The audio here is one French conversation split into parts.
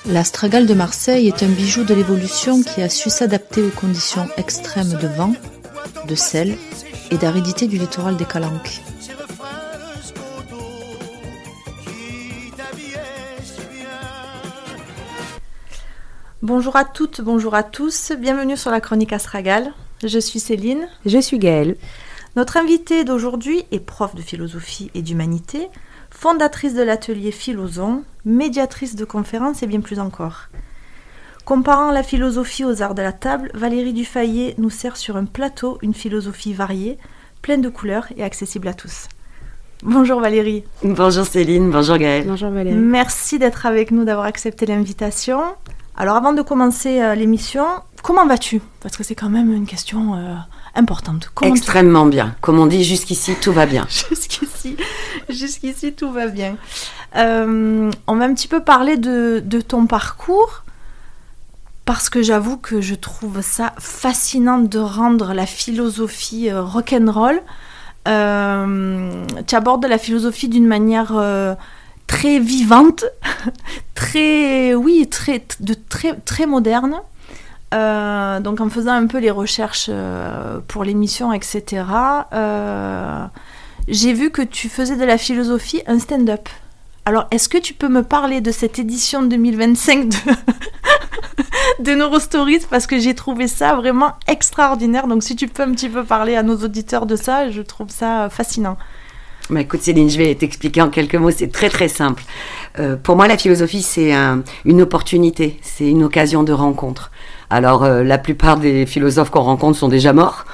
L'Astragale de Marseille est un bijou de l'évolution qui a su s'adapter aux conditions extrêmes de vent, de sel et d'aridité du littoral des Calanques. Bonjour à toutes, bonjour à tous, bienvenue sur la chronique Astragale. Je suis Céline. Je suis Gaëlle. Notre invitée d'aujourd'hui est prof de philosophie et d'humanité, fondatrice de l'atelier Philozon, médiatrice de conférences et bien plus encore. Comparant la philosophie aux arts de la table, Valérie Dufayet nous sert sur un plateau une philosophie variée, pleine de couleurs et accessible à tous. Bonjour Valérie. Bonjour Céline, bonjour Gaëlle. Bonjour Valérie. Merci d'être avec nous, d'avoir accepté l'invitation. Alors avant de commencer l'émission, comment vas-tu ? Parce que c'est quand même une question importante. Extrêmement bien. Comme on dit, jusqu'ici, tout va bien. Jusqu'ici, tout va bien. On va un petit peu parler de ton parcours, parce que j'avoue que je trouve ça fascinant de rendre la philosophie rock'n'roll. Tu abordes la philosophie d'une manière très vivante, très moderne. Donc en faisant un peu les recherches pour l'émission, etc., j'ai vu que tu faisais de la philosophie un stand-up. Alors, est-ce que tu peux me parler de cette édition 2025 de Neurostories, parce que j'ai trouvé ça vraiment extraordinaire. Donc si tu peux un petit peu parler à nos auditeurs de ça, je trouve ça fascinant. Bah écoute Céline, je vais t'expliquer en quelques mots, c'est très très simple. Pour moi, la philosophie, c'est une opportunité, c'est une occasion de rencontre. Alors, la plupart des philosophes qu'on rencontre sont déjà morts,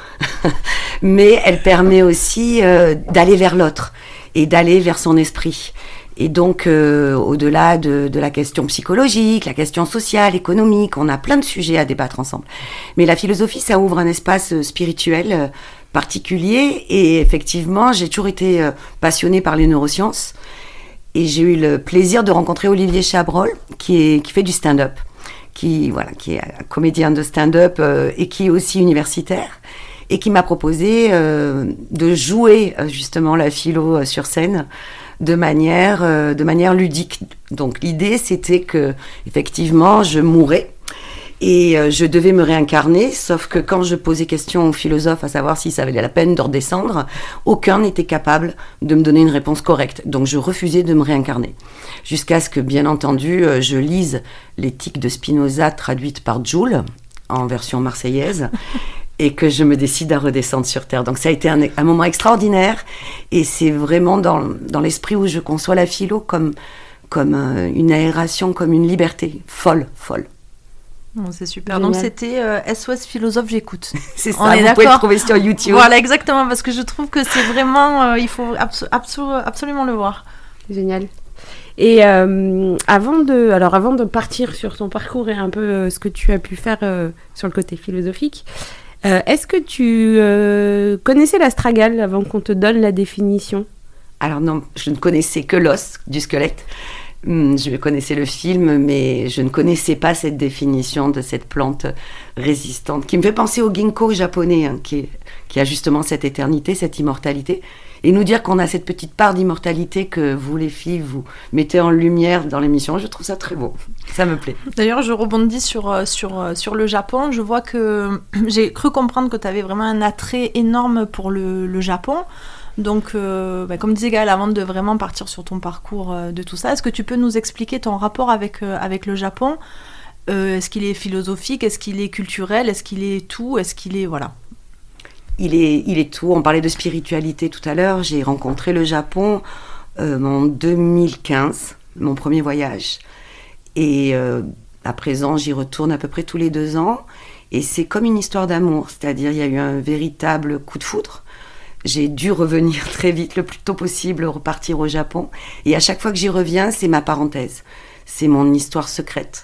mais elle permet aussi d'aller vers l'autre et d'aller vers son esprit. Et donc, au-delà de la question psychologique, la question sociale, économique, on a plein de sujets à débattre ensemble. Mais la philosophie, ça ouvre un espace spirituel particulier. Et effectivement, j'ai toujours été passionnée par les neurosciences. Et j'ai eu le plaisir de rencontrer Olivier Chabrol, qui fait du stand-up, qui est un comédien de stand-up et qui est aussi universitaire, et qui m'a proposé de jouer justement la philo sur scène de manière ludique. Donc l'idée, c'était que effectivement, je mourais et je devais me réincarner, sauf que quand je posais question aux philosophes à savoir si ça valait la peine de redescendre, aucun n'était capable de me donner une réponse correcte. Donc je refusais de me réincarner. Jusqu'à ce que, bien entendu, je lise l'éthique de Spinoza traduite par Joule, en version marseillaise, et que je me décide à redescendre sur Terre. Donc ça a été un moment extraordinaire, et c'est vraiment dans l'esprit où je conçois la philo comme une aération, comme une liberté folle. Bon, c'est super. Génial. Donc c'était SOS Philosophe, j'écoute. C'est ça, On est vous pouvez le d'accord. trouver sur YouTube. Voilà, exactement, parce que je trouve que c'est vraiment... il faut absolument le voir. Génial. Et avant de partir sur ton parcours et un peu ce que tu as pu faire sur le côté philosophique, est-ce que tu connaissais l'Astragale avant qu'on te donne la définition ? Alors non, je ne connaissais que l'os du squelette. Je connaissais le film, mais je ne connaissais pas cette définition de cette plante résistante, qui me fait penser au ginkgo japonais, hein, qui a justement cette éternité, cette immortalité. Et nous dire qu'on a cette petite part d'immortalité que vous, les filles, vous mettez en lumière dans l'émission, je trouve ça très beau. Ça me plaît. D'ailleurs, je rebondis sur le Japon. Je vois que j'ai cru comprendre que tu avais vraiment un attrait énorme pour le Japon. Donc, comme disait Gaëlle, avant de vraiment partir sur ton parcours de tout ça, est-ce que tu peux nous expliquer ton rapport avec le Japon ? Est-ce qu'il est philosophique ? Est-ce qu'il est culturel ? Est-ce qu'il est tout ? Est-ce qu'il est... Voilà. Il est tout. On parlait de spiritualité tout à l'heure. J'ai rencontré le Japon en 2015, mon premier voyage. Et à présent, j'y retourne à peu près tous les 2 ans. Et c'est comme une histoire d'amour. C'est-à-dire, il y a eu un véritable coup de foudre. J'ai dû revenir très vite, le plus tôt possible, repartir au Japon. Et à chaque fois que j'y reviens, c'est ma parenthèse. C'est mon histoire secrète.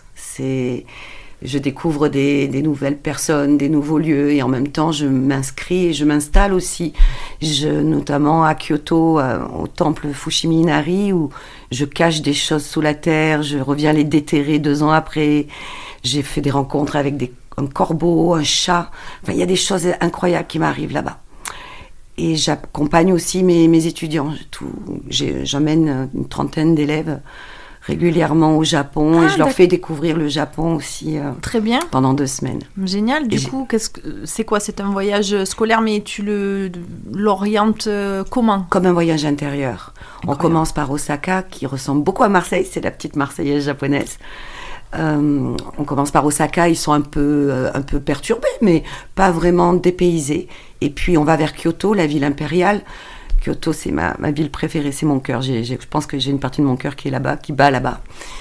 Je découvre des nouvelles personnes, des nouveaux lieux, et en même temps, je m'inscris et je m'installe aussi. Notamment à Kyoto, au temple Fushimi Inari, où je cache des choses sous la terre. Je reviens les déterrer 2 ans après. J'ai fait des rencontres avec un corbeau, un chat. Enfin, il y a des choses incroyables qui m'arrivent là-bas. Et j'accompagne aussi mes étudiants. J'emmène une 30aine d'élèves régulièrement au Japon et je leur fais découvrir le Japon aussi très bien. Pendant 2 semaines. Génial. Du coup, c'est quoi? C'est un voyage scolaire, mais tu l'orientes comment? Comme un voyage intérieur. Incroyable. On commence par Osaka, qui ressemble beaucoup à Marseille. C'est la petite Marseillaise japonaise. On commence par Osaka. Ils sont un peu perturbés, mais pas vraiment dépaysés. Et puis, on va vers Kyoto, la ville impériale. Kyoto, c'est ma ville préférée, c'est mon cœur. Je pense que j'ai une partie de mon cœur qui est là-bas, qui bat là-bas.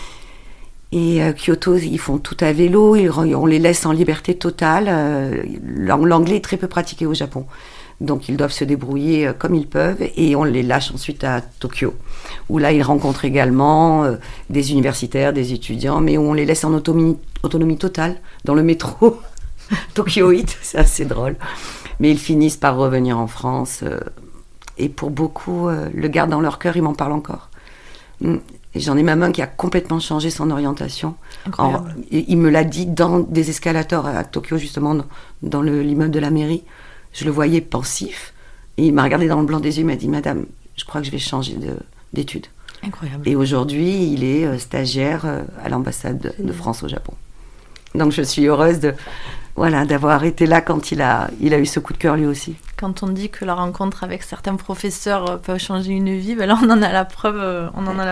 Et Kyoto, ils font tout à vélo, on les laisse en liberté totale. L'anglais est très peu pratiqué au Japon. Donc ils doivent se débrouiller comme ils peuvent et on les lâche ensuite à Tokyo, où là ils rencontrent également des universitaires, des étudiants, mais où on les laisse en autonomie totale dans le métro Tokyoite, c'est assez drôle. Mais ils finissent par revenir en France. Et pour beaucoup, le gardent dans leur cœur, ils m'en parlent encore. Et j'en ai même un qui a complètement changé son orientation. Il me l'a dit dans des escalators à Tokyo, justement, dans l'immeuble de la mairie. Je le voyais pensif. Et il m'a regardé dans le blanc des yeux, il m'a dit « Madame, je crois que je vais changer d'études. » Incroyable. Et aujourd'hui, il est stagiaire à l'ambassade de France au Japon. Donc je suis heureuse d'avoir été là quand il a eu ce coup de cœur lui aussi. Quand on dit que la rencontre avec certains professeurs peut changer une vie, ben là on en a la preuve.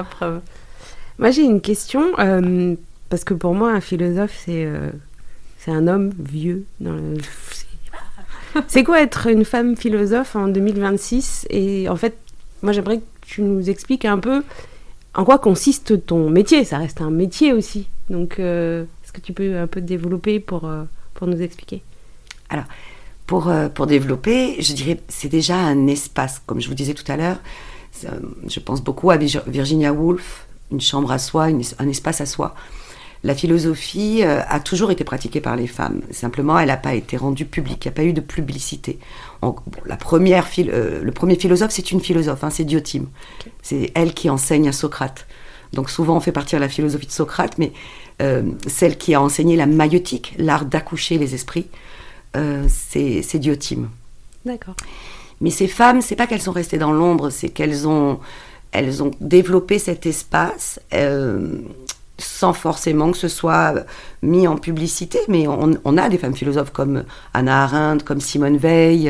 Moi j'ai une question, parce que pour moi un philosophe c'est un homme vieux. C'est quoi être une femme philosophe en 2026? Et en fait, moi j'aimerais que tu nous expliques un peu en quoi consiste ton métier. Ça reste un métier aussi. Donc est-ce que tu peux un peu développer pour nous expliquer? Alors, pour développer, je dirais c'est déjà un espace. Comme je vous disais tout à l'heure, je pense beaucoup à Virginia Woolf, une chambre à soi, un espace à soi. La philosophie a toujours été pratiquée par les femmes. Simplement, elle n'a pas été rendue publique. Il n'y a pas eu de publicité. Le premier philosophe, c'est une philosophe, c'est Diotima. Okay. C'est elle qui enseigne à Socrate. Donc souvent, on fait partir la philosophie de Socrate, mais celle qui a enseigné la maïeutique, l'art d'accoucher les esprits, c'est Diotima. D'accord. Mais ces femmes, c'est pas qu'elles sont restées dans l'ombre, c'est qu'elles ont développé cet espace sans forcément que ce soit mis en publicité. Mais on a des femmes philosophes comme Hannah Arendt, comme Simone Veil,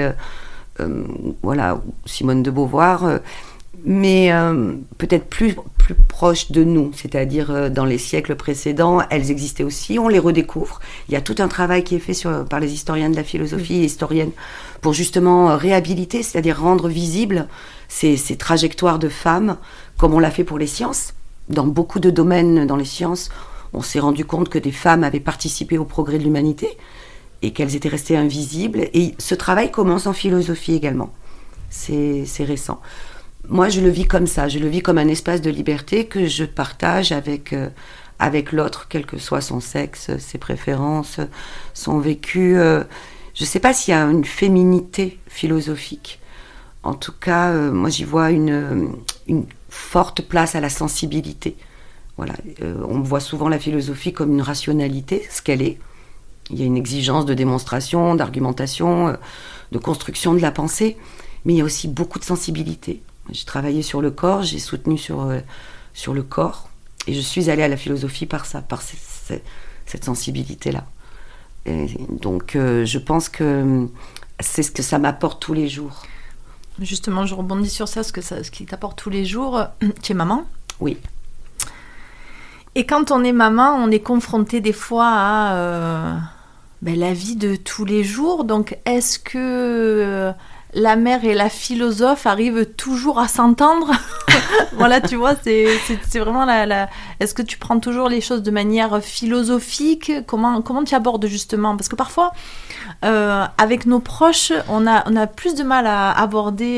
Simone de Beauvoir, mais peut-être plus proches de nous, c'est-à-dire dans les siècles précédents, elles existaient aussi, on les redécouvre. Il y a tout un travail qui est fait par les historiens de la philosophie et historiennes pour justement réhabiliter, c'est-à-dire rendre visibles ces trajectoires de femmes, comme on l'a fait pour les sciences. Dans beaucoup de domaines dans les sciences, on s'est rendu compte que des femmes avaient participé au progrès de l'humanité et qu'elles étaient restées invisibles. Et ce travail commence en philosophie également. C'est récent. Moi, je le vis comme ça. Je le vis comme un espace de liberté que je partage avec l'autre, quel que soit son sexe, ses préférences, son vécu. Je ne sais pas s'il y a une féminité philosophique. En tout cas, moi, j'y vois une forte place à la sensibilité. Voilà. On voit souvent la philosophie comme une rationalité, ce qu'elle est. Il y a une exigence de démonstration, d'argumentation, de construction de la pensée, mais il y a aussi beaucoup de sensibilité. J'ai travaillé sur le corps, j'ai soutenu sur le corps, et je suis allée à la philosophie par cette sensibilité-là. Et donc, je pense que c'est ce que ça m'apporte tous les jours. Justement, je rebondis sur ça, ce qui t'apporte tous les jours. Tu es maman ? Oui. Et quand on est maman, on est confronté des fois à la vie de tous les jours. Donc, est-ce que la mère et la philosophe arrivent toujours à s'entendre? Voilà, tu vois, c'est vraiment Est-ce que tu prends toujours les choses de manière philosophique? Comment tu abordes justement? Parce que parfois, avec nos proches, on a plus de mal à aborder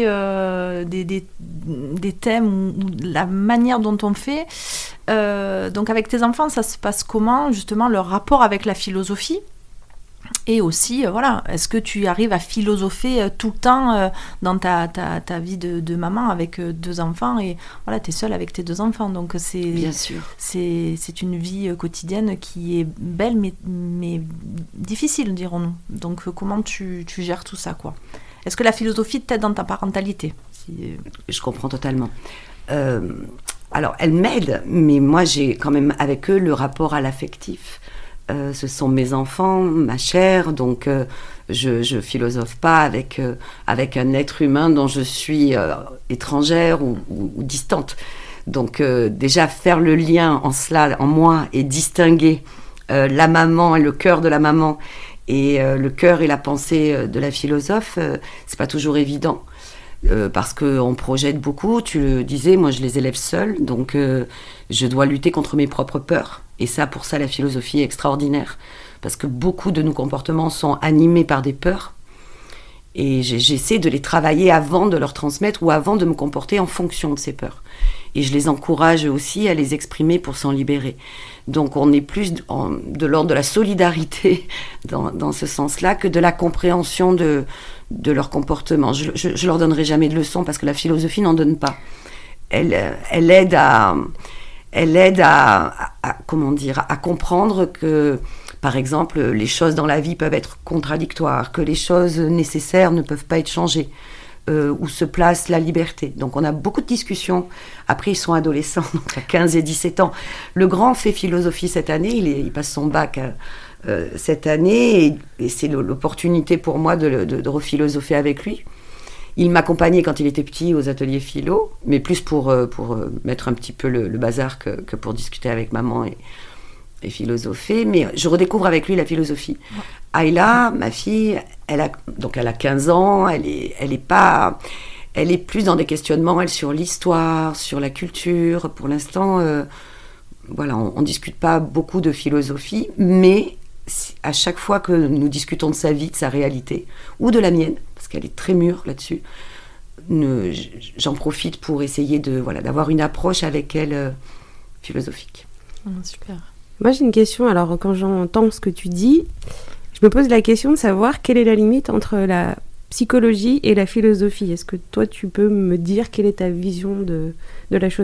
des thèmes ou la manière dont on fait. Donc avec tes enfants, ça se passe comment, justement, leur rapport avec la philosophie? Et aussi, est-ce que tu arrives à philosopher tout le temps dans ta vie de maman avec 2 enfants, et voilà, tu es seule avec tes 2 enfants, donc Bien sûr. C'est une vie quotidienne qui est belle mais difficile, dirons-nous. Donc comment tu gères tout ça, quoi? Est-ce que la philosophie t'aide dans ta parentalité? Je comprends totalement. Alors, elles m'aident, mais moi, j'ai quand même avec eux le rapport à l'affectif. Ce sont mes enfants, ma chair, donc je philosophe pas avec un être humain dont je suis étrangère ou distante. Donc déjà faire le lien en cela, en moi, et distinguer la maman et le cœur de la maman et le cœur et la pensée de la philosophe, c'est pas toujours évident. Parce qu'on projette beaucoup, tu le disais, moi je les élève seule, donc je dois lutter contre mes propres peurs. Et ça, pour ça, la philosophie est extraordinaire. Parce que beaucoup de nos comportements sont animés par des peurs. Et j'essaie de les travailler avant de leur transmettre ou avant de me comporter en fonction de ces peurs. Et je les encourage aussi à les exprimer pour s'en libérer. Donc on est plus de l'ordre de la solidarité dans ce sens-là que de la compréhension de leur comportement. Je leur donnerai jamais de leçons parce que la philosophie n'en donne pas. Elle aide à comment dire, à comprendre que, par exemple, les choses dans la vie peuvent être contradictoires, que les choses nécessaires ne peuvent pas être changées, où se place la liberté. Donc on a beaucoup de discussions. Après, ils sont adolescents, donc à 15 et 17 ans. Le grand fait philosophie cette année, il passe son bac cette année, et c'est l'opportunité pour moi de rephilosopher avec lui. Il m'accompagnait quand il était petit aux ateliers philo, mais plus pour mettre un petit peu le bazar que pour discuter avec maman et philosopher. Mais je redécouvre avec lui la philosophie. Ouais. Ayla, ma fille, elle a 15 ans, elle est plus dans des questionnements, elle, sur l'histoire, sur la culture. Pour l'instant, voilà, on discute pas beaucoup de philosophie, mais à chaque fois que nous discutons de sa vie, de sa réalité, ou de la mienne, parce qu'elle est très mûre là-dessus, j'en profite pour essayer d'avoir une approche avec elle philosophique. Super. Moi, j'ai une question. Alors, quand j'entends ce que tu dis, je me pose la question de savoir quelle est la limite entre la psychologie et la philosophie. Est-ce que toi, tu peux me dire quelle est ta vision de la chose ?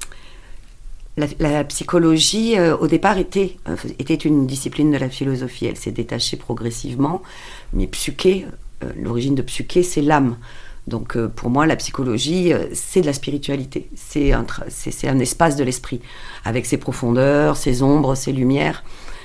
La psychologie, au départ, était une discipline de la philosophie. Elle s'est détachée progressivement. Mais l'origine de psyché, c'est l'âme. Donc, pour moi, la psychologie, c'est de la spiritualité. C'est un espace de l'esprit, avec ses profondeurs, ses ombres, ses lumières.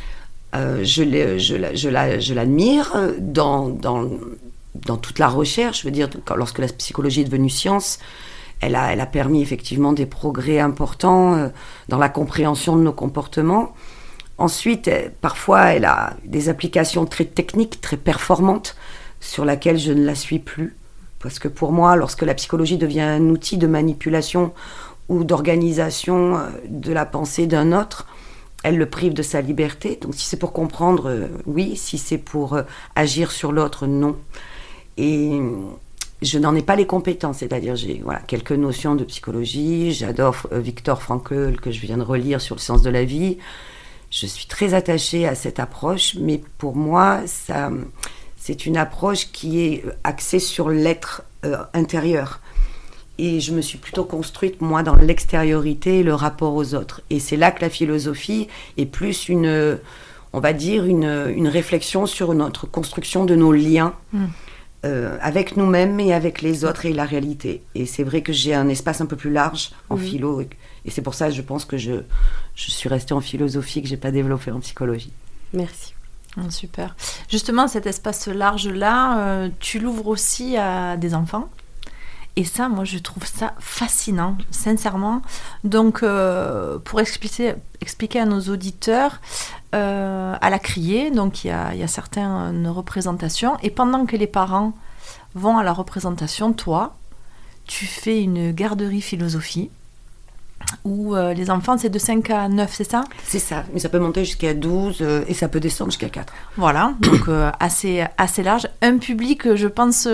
Je l'admire dans toute la recherche. Je veux dire, lorsque la psychologie est devenue science, elle a permis effectivement des progrès importants dans la compréhension de nos comportements. Ensuite, parfois, elle a des applications très techniques, très performantes, sur laquelle je ne la suis plus. Parce que pour moi, lorsque la psychologie devient un outil de manipulation ou d'organisation de la pensée d'un autre, elle le prive de sa liberté. Donc si c'est pour comprendre, oui. Si c'est pour agir sur l'autre, non. Et je n'en ai pas les compétences. C'est-à-dire, j'ai quelques notions de psychologie. J'adore Viktor Frankl, que je viens de relire, sur le sens de la vie. Je suis très attachée à cette approche, mais pour moi, c'est une approche qui est axée sur l'être intérieur. Et je me suis plutôt construite, moi, dans l'extériorité et le rapport aux autres. Et c'est là que la philosophie est plus une réflexion sur notre construction de nos liens avec nous-mêmes et avec les autres et la réalité. Et c'est vrai que j'ai un espace un peu plus large en philo. Et c'est pour ça, je pense que je suis restée en philosophie, que je n'ai pas développé en psychologie. Merci. Super. Justement, cet espace large-là, tu l'ouvres aussi à des enfants. Et ça, moi, je trouve ça fascinant, sincèrement. Donc, pour expliquer à nos auditeurs, à la Criée, donc il y a certaines représentations. Et pendant que les parents vont à la représentation, toi, tu fais une garderie philosophie. Où les enfants, c'est de 5 à 9, c'est ça ? C'est ça, mais ça peut monter jusqu'à 12 et ça peut descendre jusqu'à 4. Voilà, donc assez large. Un public, je pense,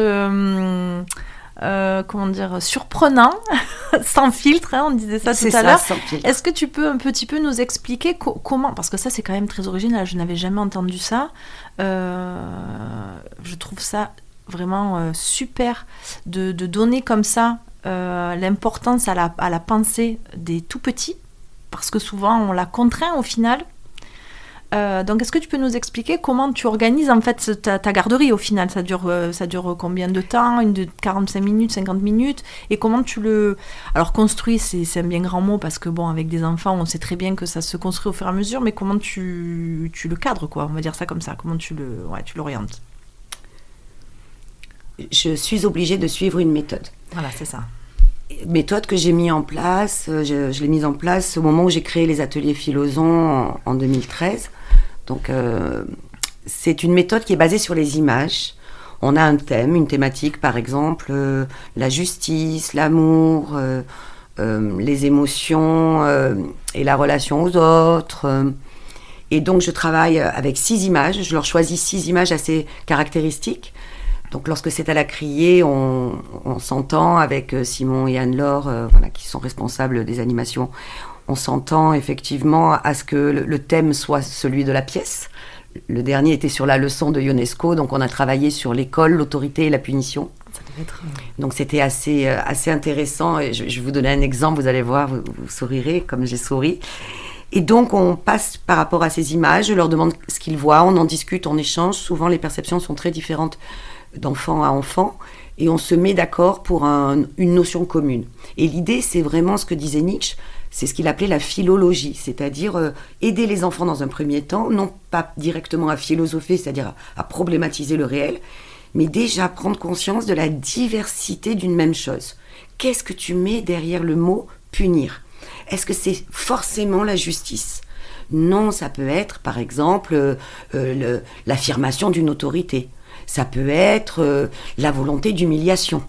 surprenant, sans filtre, hein, on disait ça tout à l'heure. Sans filtre. Est-ce que tu peux un petit peu nous expliquer comment, parce que ça c'est quand même très original, je n'avais jamais entendu ça, je trouve ça vraiment super de donner comme ça l'importance à la pensée des tout petits, parce que souvent on la contraint au final. Donc, est-ce que tu peux nous expliquer comment tu organises en fait ta garderie au final? Ça dure combien de temps? 45 minutes, 50 minutes? Et comment tu le... Alors, construit, c'est un bien grand mot parce que bon, avec des enfants, on sait très bien que ça se construit au fur et à mesure, mais comment tu le cadres, quoi? On va dire ça comme ça. Comment tu l'orientes? Je suis obligée de suivre une méthode. Voilà, c'est ça. Méthode que j'ai mise en place, je l'ai mise en place au moment où j'ai créé les ateliers Philozon en 2013. Donc, c'est une méthode qui est basée sur les images. On a un thème, une thématique, par exemple, la justice, l'amour, les émotions et la relation aux autres. Et donc, je travaille avec 6 images. Je leur choisis 6 images assez caractéristiques. Donc, lorsque c'est à la criée, on s'entend avec Simon et Anne-Laure, qui sont responsables des animations. On s'entend effectivement à ce que le thème soit celui de la pièce. Le dernier était sur la leçon de Ionesco, donc on a travaillé sur l'école, l'autorité et la punition. Ça devait être... Donc c'était assez intéressant. Et je vais vous donner un exemple, vous allez voir, vous sourirez comme j'ai souri. Et donc on passe par rapport à ces images, je leur demande ce qu'ils voient, on en discute, on échange. Souvent les perceptions sont très différentes d'enfant à enfant. Et on se met d'accord pour une notion commune. Et l'idée, c'est vraiment ce que disait Nietzsche, c'est ce qu'il appelait la philologie, c'est-à-dire aider les enfants dans un premier temps, non pas directement à philosopher, c'est-à-dire à problématiser le réel, mais déjà prendre conscience de la diversité d'une même chose. Qu'est-ce que tu mets derrière le mot « punir » ? Est-ce que c'est forcément la justice ? Non, ça peut être, par exemple, l'affirmation d'une autorité. Ça peut être la volonté d'humiliation.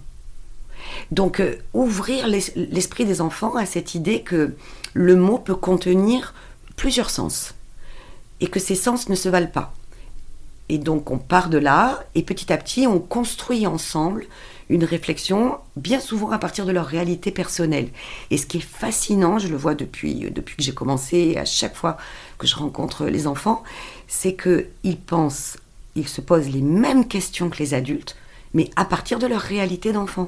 Donc, ouvrir l'esprit des enfants à cette idée que le mot peut contenir plusieurs sens et que ces sens ne se valent pas. Et donc, on part de là et petit à petit, on construit ensemble une réflexion, bien souvent à partir de leur réalité personnelle. Et ce qui est fascinant, je le vois depuis que j'ai commencé, à chaque fois que je rencontre les enfants, c'est qu'ils se posent les mêmes questions que les adultes, mais à partir de leur réalité d'enfant.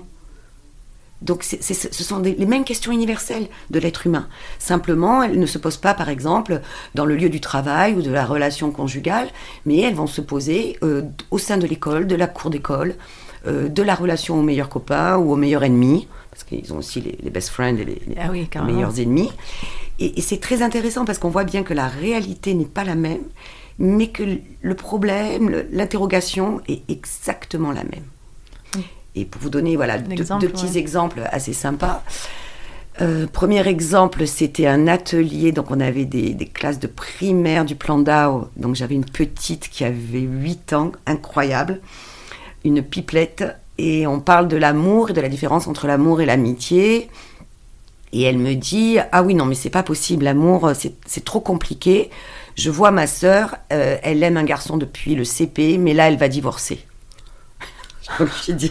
Donc ce sont les mêmes questions universelles de l'être humain. Simplement, elles ne se posent pas, par exemple, dans le lieu du travail ou de la relation conjugale, mais elles vont se poser au sein de l'école, de la cour d'école, de la relation au meilleur copain ou au meilleur ennemi, parce qu'ils ont aussi les best friends et les meilleurs ennemis. Et c'est très intéressant parce qu'on voit bien que la réalité n'est pas la même, mais que le problème, l'interrogation est exactement la même. Et pour vous donner deux petits exemples assez sympas. Premier exemple, c'était un atelier, donc on avait des classes de primaire du plan d'Ao. Donc j'avais une petite qui avait 8 ans, incroyable, une pipelette, et on parle de l'amour et de la différence entre l'amour et l'amitié. Et elle me dit « Ah oui, non, mais c'est pas possible, l'amour, c'est trop compliqué. Je vois ma sœur, elle aime un garçon depuis le CP, mais là, elle va divorcer. » Donc j'ai dit,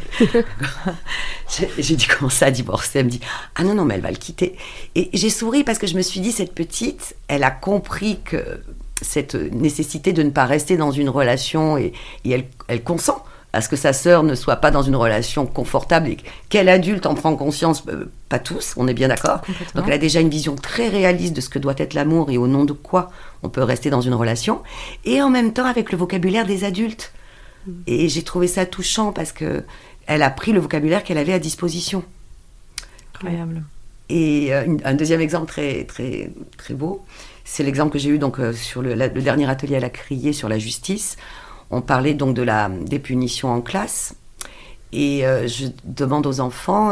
comment ça, divorcer? Elle me dit, ah non, mais elle va le quitter. Et j'ai souri parce que je me suis dit, cette petite, elle a compris que cette nécessité de ne pas rester dans une relation et elle consent à ce que sa sœur ne soit pas dans une relation confortable et quel adulte en prend conscience? Pas tous, on est bien d'accord. Donc elle a déjà une vision très réaliste de ce que doit être l'amour et au nom de quoi on peut rester dans une relation. Et en même temps avec le vocabulaire des adultes. Et j'ai trouvé ça touchant parce que elle a pris le vocabulaire qu'elle avait à disposition. Incroyable. Et un deuxième exemple très, très, très beau, c'est l'exemple que j'ai eu donc, sur le dernier atelier à la criée sur la justice. On parlait donc des punitions en classe. Et je demande aux enfants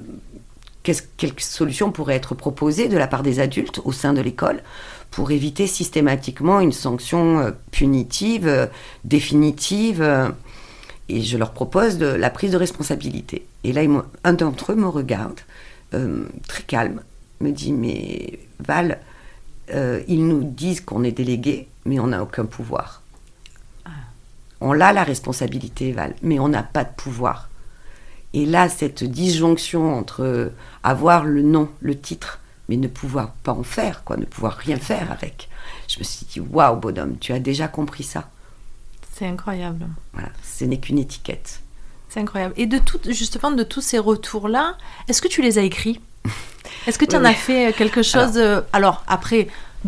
quelle solution pourrait être proposée de la part des adultes au sein de l'école pour éviter systématiquement une sanction punitive, définitive. Et je leur propose la prise de responsabilité. Et là, un d'entre eux me regarde, très calme, me dit « Mais Val, ils nous disent qu'on est délégué, mais on n'a aucun pouvoir. On a la responsabilité, Val, mais on n'a pas de pouvoir. » Et là, cette disjonction entre avoir le nom, le titre, mais ne pouvoir pas en faire, ne pouvoir rien faire avec. Je me suis dit, waouh, bonhomme, tu as déjà compris ça. C'est incroyable. Voilà, ce n'est qu'une étiquette. C'est incroyable. Et justement, de tous ces retours-là, est-ce que tu les as écrits? Est-ce que tu en as fait quelque chose... Alors, après, de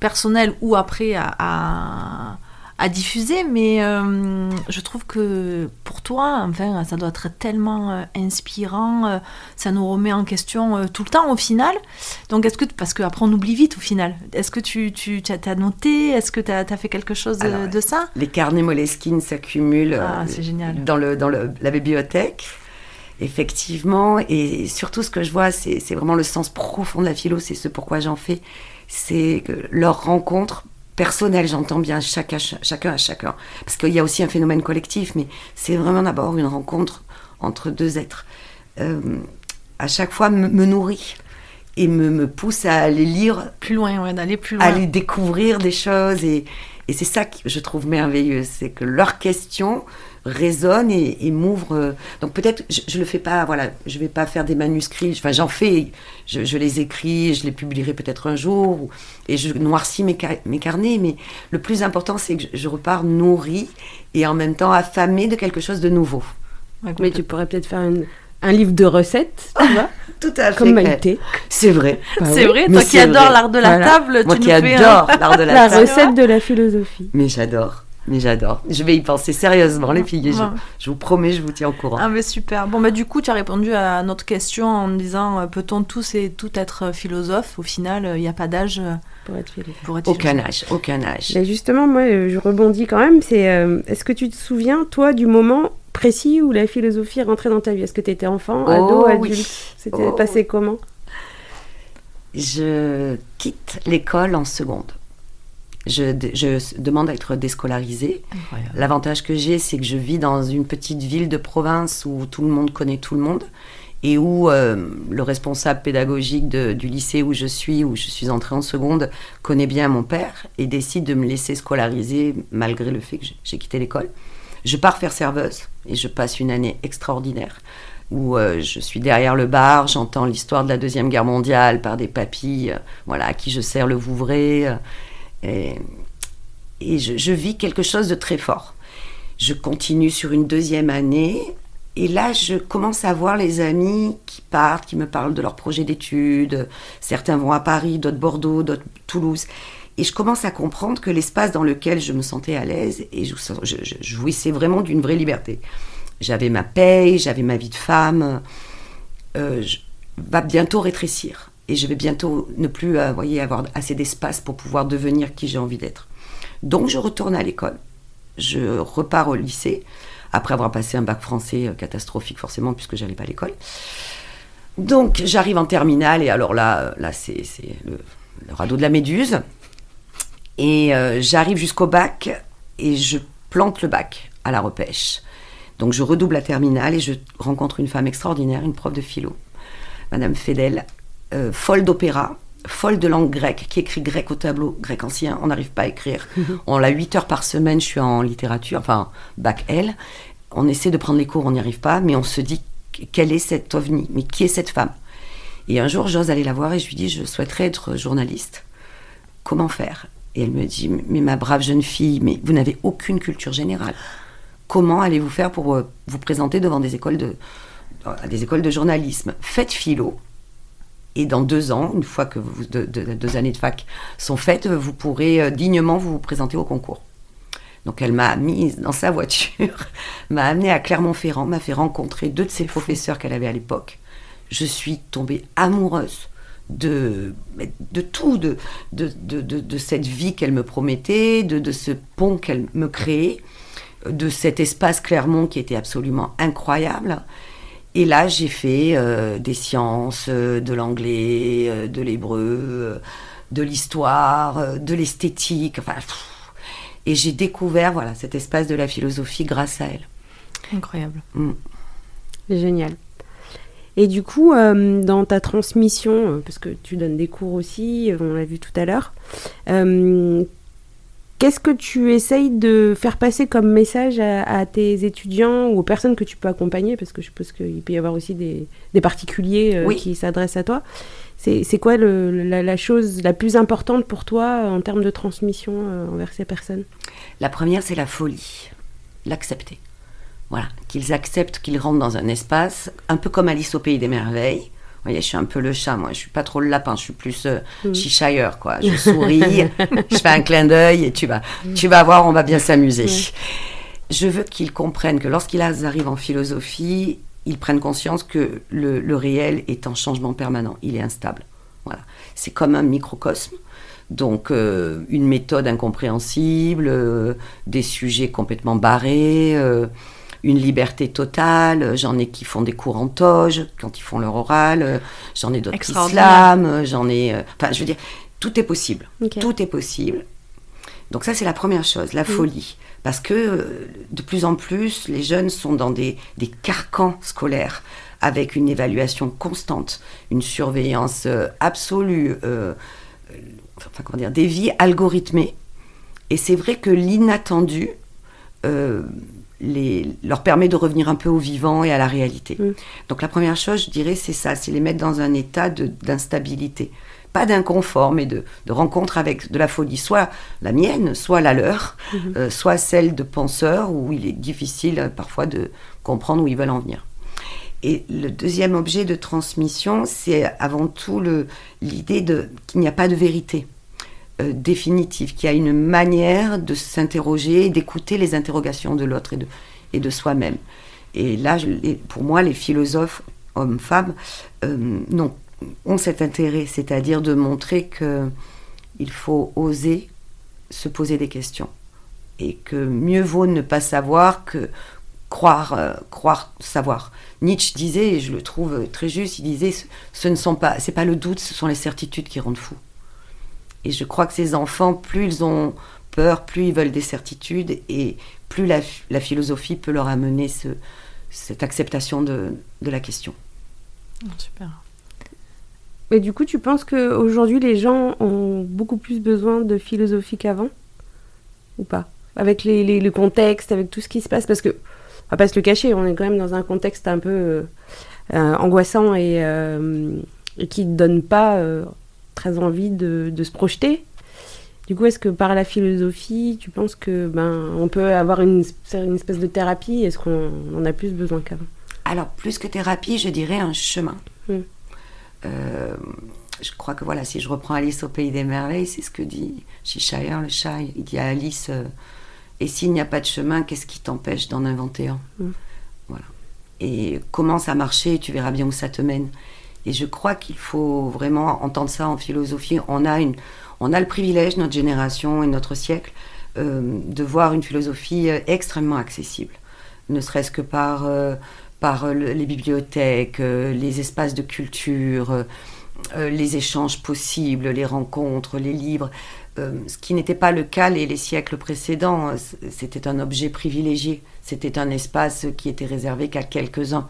personnel ou après à diffuser, mais je trouve que pour toi, enfin, ça doit être tellement inspirant, ça nous remet en question tout le temps au final. Donc parce qu'après on oublie vite au final. Est-ce que tu as noté, est-ce que tu as fait quelque chose de ça? Les carnets Moleskine s'accumulent c'est génial. dans la bibliothèque, effectivement, et surtout ce que je vois, c'est vraiment le sens profond de la philo, c'est ce pourquoi j'en fais, c'est que leur rencontre personnel, j'entends bien chacun à chacun, parce qu'il y a aussi un phénomène collectif, mais c'est vraiment d'abord une rencontre entre deux êtres. À chaque fois, me nourrit et me pousse à aller lire plus loin, d'aller plus loin, à aller découvrir des choses, et c'est ça que je trouve merveilleux, c'est que leurs questions résonnent et m'ouvrent. Donc peut-être, je le fais pas, voilà, je vais pas faire des manuscrits, enfin j'en fais, je les écris, je les publierai peut-être un jour, et je noircis mes carnets, mais le plus important c'est que je repars nourrie et en même temps affamée de quelque chose de nouveau. Ouais, mais tu pourrais peut-être faire un livre de recettes, tu vois. Tout à fait. Comme Maïté. C'est vrai. C'est vrai, toi qui adores l'art de la table, moi tu qui nous fais adore l'art de la table. La recette de la philosophie. Mais j'adore. Je vais y penser sérieusement, les filles. Je vous promets, je vous tiens au courant. Ah, mais super. Bon, du coup, tu as répondu à notre question en disant peut-on tous et toutes être philosophes? Au final, il n'y a pas d'âge pour être philosophe. Aucun âge. Mais justement, moi, je rebondis quand même. Est-ce que tu te souviens, toi, du moment précis où la philosophie est rentrée dans ta vie? Est-ce que tu étais enfant, ado, adulte? Oui. C'était passé comment? Je quitte l'école en seconde. Je demande à être déscolarisée. Incroyable. L'avantage que j'ai, c'est que je vis dans une petite ville de province où tout le monde connaît tout le monde et où le responsable pédagogique du lycée où je suis entrée en seconde, connaît bien mon père et décide de me laisser scolariser malgré le fait que j'ai quitté l'école. Je pars faire serveuse et je passe une année extraordinaire où je suis derrière le bar, j'entends l'histoire de la Deuxième Guerre mondiale par des papys à qui je sers le Vouvray. Et je vis quelque chose de très fort. Je continue sur une deuxième année et là je commence à voir les amis qui partent, qui me parlent de leurs projets d'études. Certains vont à Paris, d'autres Bordeaux, d'autres Toulouse. Et je commence à comprendre que l'espace dans lequel je me sentais à l'aise et je jouissais vraiment d'une vraie liberté. J'avais ma paye, j'avais ma vie de femme, va bientôt rétrécir. Et je vais bientôt ne plus avoir assez d'espace pour pouvoir devenir qui j'ai envie d'être. Donc je retourne à l'école. Je repars au lycée, après avoir passé un bac français catastrophique forcément, puisque je n'allais pas à l'école. Donc j'arrive en terminale, et alors là c'est le radeau de la Méduse. Et j'arrive jusqu'au bac, et je plante le bac à la repêche. Donc je redouble la terminale, et je rencontre une femme extraordinaire, une prof de philo, Madame Fedel, folle d'opéra, folle de langue grecque, qui écrit grec au tableau, grec ancien, on n'arrive pas à écrire. On l'a 8 heures par semaine, je suis en littérature, enfin, bac L. On essaie de prendre les cours, on n'y arrive pas, mais on se dit, quelle est cette ovni? Mais qui est cette femme? Et un jour, j'ose aller la voir et je lui dis, je souhaiterais être journaliste. Comment faire? Et elle me dit, mais ma brave jeune fille, mais vous n'avez aucune culture générale. Comment allez-vous faire pour vous présenter devant des écoles de journalisme? Faites philo. Et dans 2 ans, une fois que 2 années de fac sont faites, vous pourrez dignement vous présenter au concours. Donc elle m'a mise dans sa voiture, m'a amenée à Clermont-Ferrand, m'a fait rencontrer 2 de ses professeurs qu'elle avait à l'époque. Je suis tombée amoureuse de tout, de cette vie qu'elle me promettait, de ce pont qu'elle me créait, de cet espace Clermont qui était absolument incroyable. Et là, j'ai fait des sciences, de l'anglais, de l'hébreu, de l'histoire, de l'esthétique, enfin... Et j'ai découvert cet espace de la philosophie grâce à elle. Incroyable. Génial. Et du coup, dans ta transmission, parce que tu donnes des cours aussi, on l'a vu tout à l'heure, qu'est-ce que tu essayes de faire passer comme message à tes étudiants ou aux personnes que tu peux accompagner? Parce que je suppose qu'il peut y avoir aussi des particuliers oui. qui s'adressent à toi. C'est quoi la chose la plus importante pour toi en termes de transmission envers ces personnes? La première, c'est la folie. L'accepter. Voilà, qu'ils acceptent qu'ils rentrent dans un espace, un peu comme Alice au Pays des Merveilles, voyez, je suis un peu le chat, moi. Je suis pas trop le lapin. Je suis plus chichailleur, quoi. Je souris, je fais un clin d'œil et tu vas voir, on va bien s'amuser. Je veux qu'ils comprennent que lorsqu'ils arrivent en philosophie, ils prennent conscience que le réel est en changement permanent. Il est instable. Voilà. C'est comme un microcosme. Donc, une méthode incompréhensible, des sujets complètement barrés, une liberté totale. J'en ai qui font des cours en toge quand ils font leur oral. J'en ai d'autres qui slament. J'en ai... Enfin, je veux dire, tout est possible. Okay. Tout est possible. Donc ça, c'est la première chose, la folie. Parce que de plus en plus, les jeunes sont dans des carcans scolaires avec une évaluation constante, une surveillance absolue, des vies algorithmées. Et c'est vrai que l'inattendu leur permet de revenir un peu au vivant et à la réalité. Donc la première chose, je dirais, c'est ça, c'est les mettre dans un état d'instabilité. Pas d'inconfort, mais de rencontre avec de la folie, soit la mienne, soit la leur, soit celle de penseurs, où il est difficile parfois de comprendre où ils veulent en venir. Et le deuxième objet de transmission, c'est avant tout l'idée qu'il n'y a pas de vérité définitive, qu'il y a une manière de s'interroger, d'écouter les interrogations de l'autre et de soi-même. Et là, pour moi, les philosophes, hommes, femmes, ont cet intérêt, c'est-à-dire de montrer qu'il faut oser se poser des questions et que mieux vaut ne pas savoir que croire savoir. Nietzsche disait, et je le trouve très juste, il disait c'est pas le doute, ce sont les certitudes qui rendent fou. Et je crois que ces enfants, plus ils ont peur, plus ils veulent des certitudes et plus la philosophie peut leur amener cette acceptation de la question. Super. Mais du coup, tu penses qu'aujourd'hui, les gens ont beaucoup plus besoin de philosophie qu'avant ? Ou pas ? Avec le contexte, avec tout ce qui se passe ? Parce que, on va pas se le cacher, on est quand même dans un contexte un peu angoissant et qui ne donne pas très envie de se projeter. Du coup, est-ce que par la philosophie, tu penses que on peut avoir une espèce de thérapie ? Est-ce qu'on en a plus besoin qu'avant ? Alors, plus que thérapie, je dirais un chemin. Je crois que voilà, si je reprends Alice au Pays des Merveilles, c'est ce que dit Cheshire, le chat. Il dit à Alice et s'il n'y a pas de chemin, qu'est-ce qui t'empêche d'en inventer un ? Voilà. Et commence à marcher et tu verras bien où ça te mène. Et je crois qu'il faut vraiment entendre ça en philosophie. On a le privilège, notre génération et notre siècle, de voir une philosophie extrêmement accessible, ne serait-ce que par les bibliothèques, les espaces de culture, les échanges possibles, les rencontres, les livres. Ce qui n'était pas le cas les siècles précédents. C'était un objet privilégié. C'était un espace qui était réservé qu'à quelques-uns,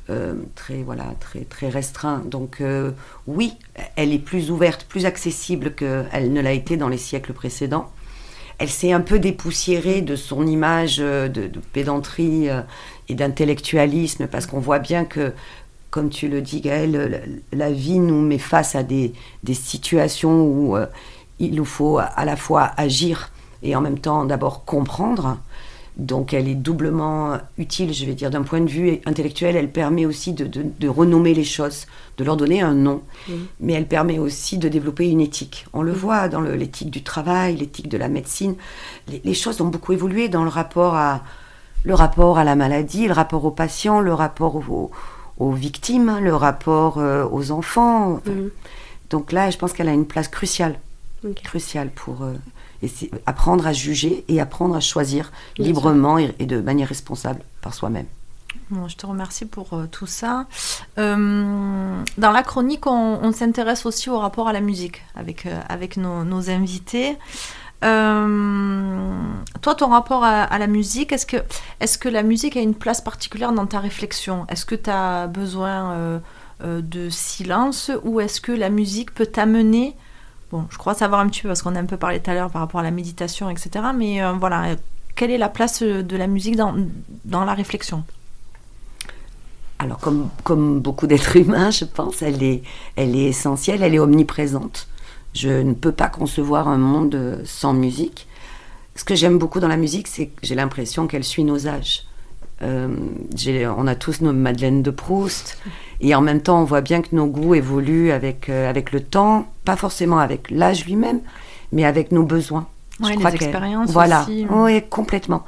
très restreint. Donc oui, elle est plus ouverte, plus accessible qu'elle ne l'a été dans les siècles précédents. Elle s'est un peu dépoussiérée de son image de pédanterie et d'intellectualisme, parce qu'on voit bien que, comme tu le dis Gaëlle, la vie nous met face à des situations où il nous faut à la fois agir et en même temps d'abord comprendre. Donc elle est doublement utile, je vais dire, d'un point de vue intellectuel. Elle permet aussi de renommer les choses, de leur donner un nom, mais elle permet aussi de développer une éthique. On le voit dans l'éthique du travail, l'éthique de la médecine. Les choses ont beaucoup évolué dans le rapport à la maladie, le rapport aux patients, le rapport aux victimes, le rapport aux enfants. Donc là, je pense qu'elle a une place cruciale pour apprendre à juger et apprendre à choisir librement et de manière responsable par soi-même. Bon, je te remercie pour tout ça. Dans la chronique, on s'intéresse aussi au rapport à la musique avec nos invités. Toi, ton rapport à la musique, est-ce que la musique a une place particulière dans ta réflexion ? Est-ce que tu as besoin de silence ou est-ce que la musique peut t'amener... Bon, je crois savoir un petit peu parce qu'on a un peu parlé tout à l'heure par rapport à la méditation, etc. Mais voilà, quelle est la place de la musique dans la réflexion ? Alors, comme beaucoup d'êtres humains, je pense, elle est essentielle, elle est omniprésente. Je ne peux pas concevoir un monde sans musique. Ce que j'aime beaucoup dans la musique, c'est que j'ai l'impression qu'elle suit nos âges. On a tous nos Madeleine de Proust, et en même temps, on voit bien que nos goûts évoluent avec le temps, pas forcément avec l'âge lui-même, mais avec nos besoins. Ouais, les expériences voilà. aussi. Oui, complètement.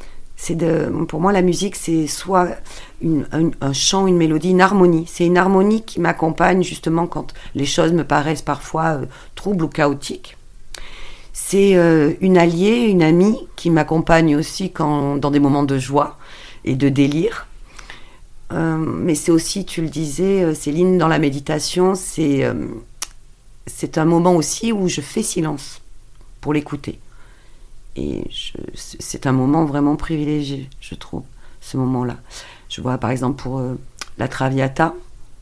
Pour moi, la musique, c'est soit un chant, une mélodie, une harmonie. C'est une harmonie qui m'accompagne justement quand les choses me paraissent parfois troubles ou chaotiques. C'est une alliée, une amie qui m'accompagne aussi dans des moments de joie et de délire. Mais c'est aussi, tu le disais, Céline, dans la méditation, c'est un moment aussi où je fais silence pour l'écouter. Et c'est un moment vraiment privilégié, je trouve, ce moment-là. Je vois par exemple pour la Traviata.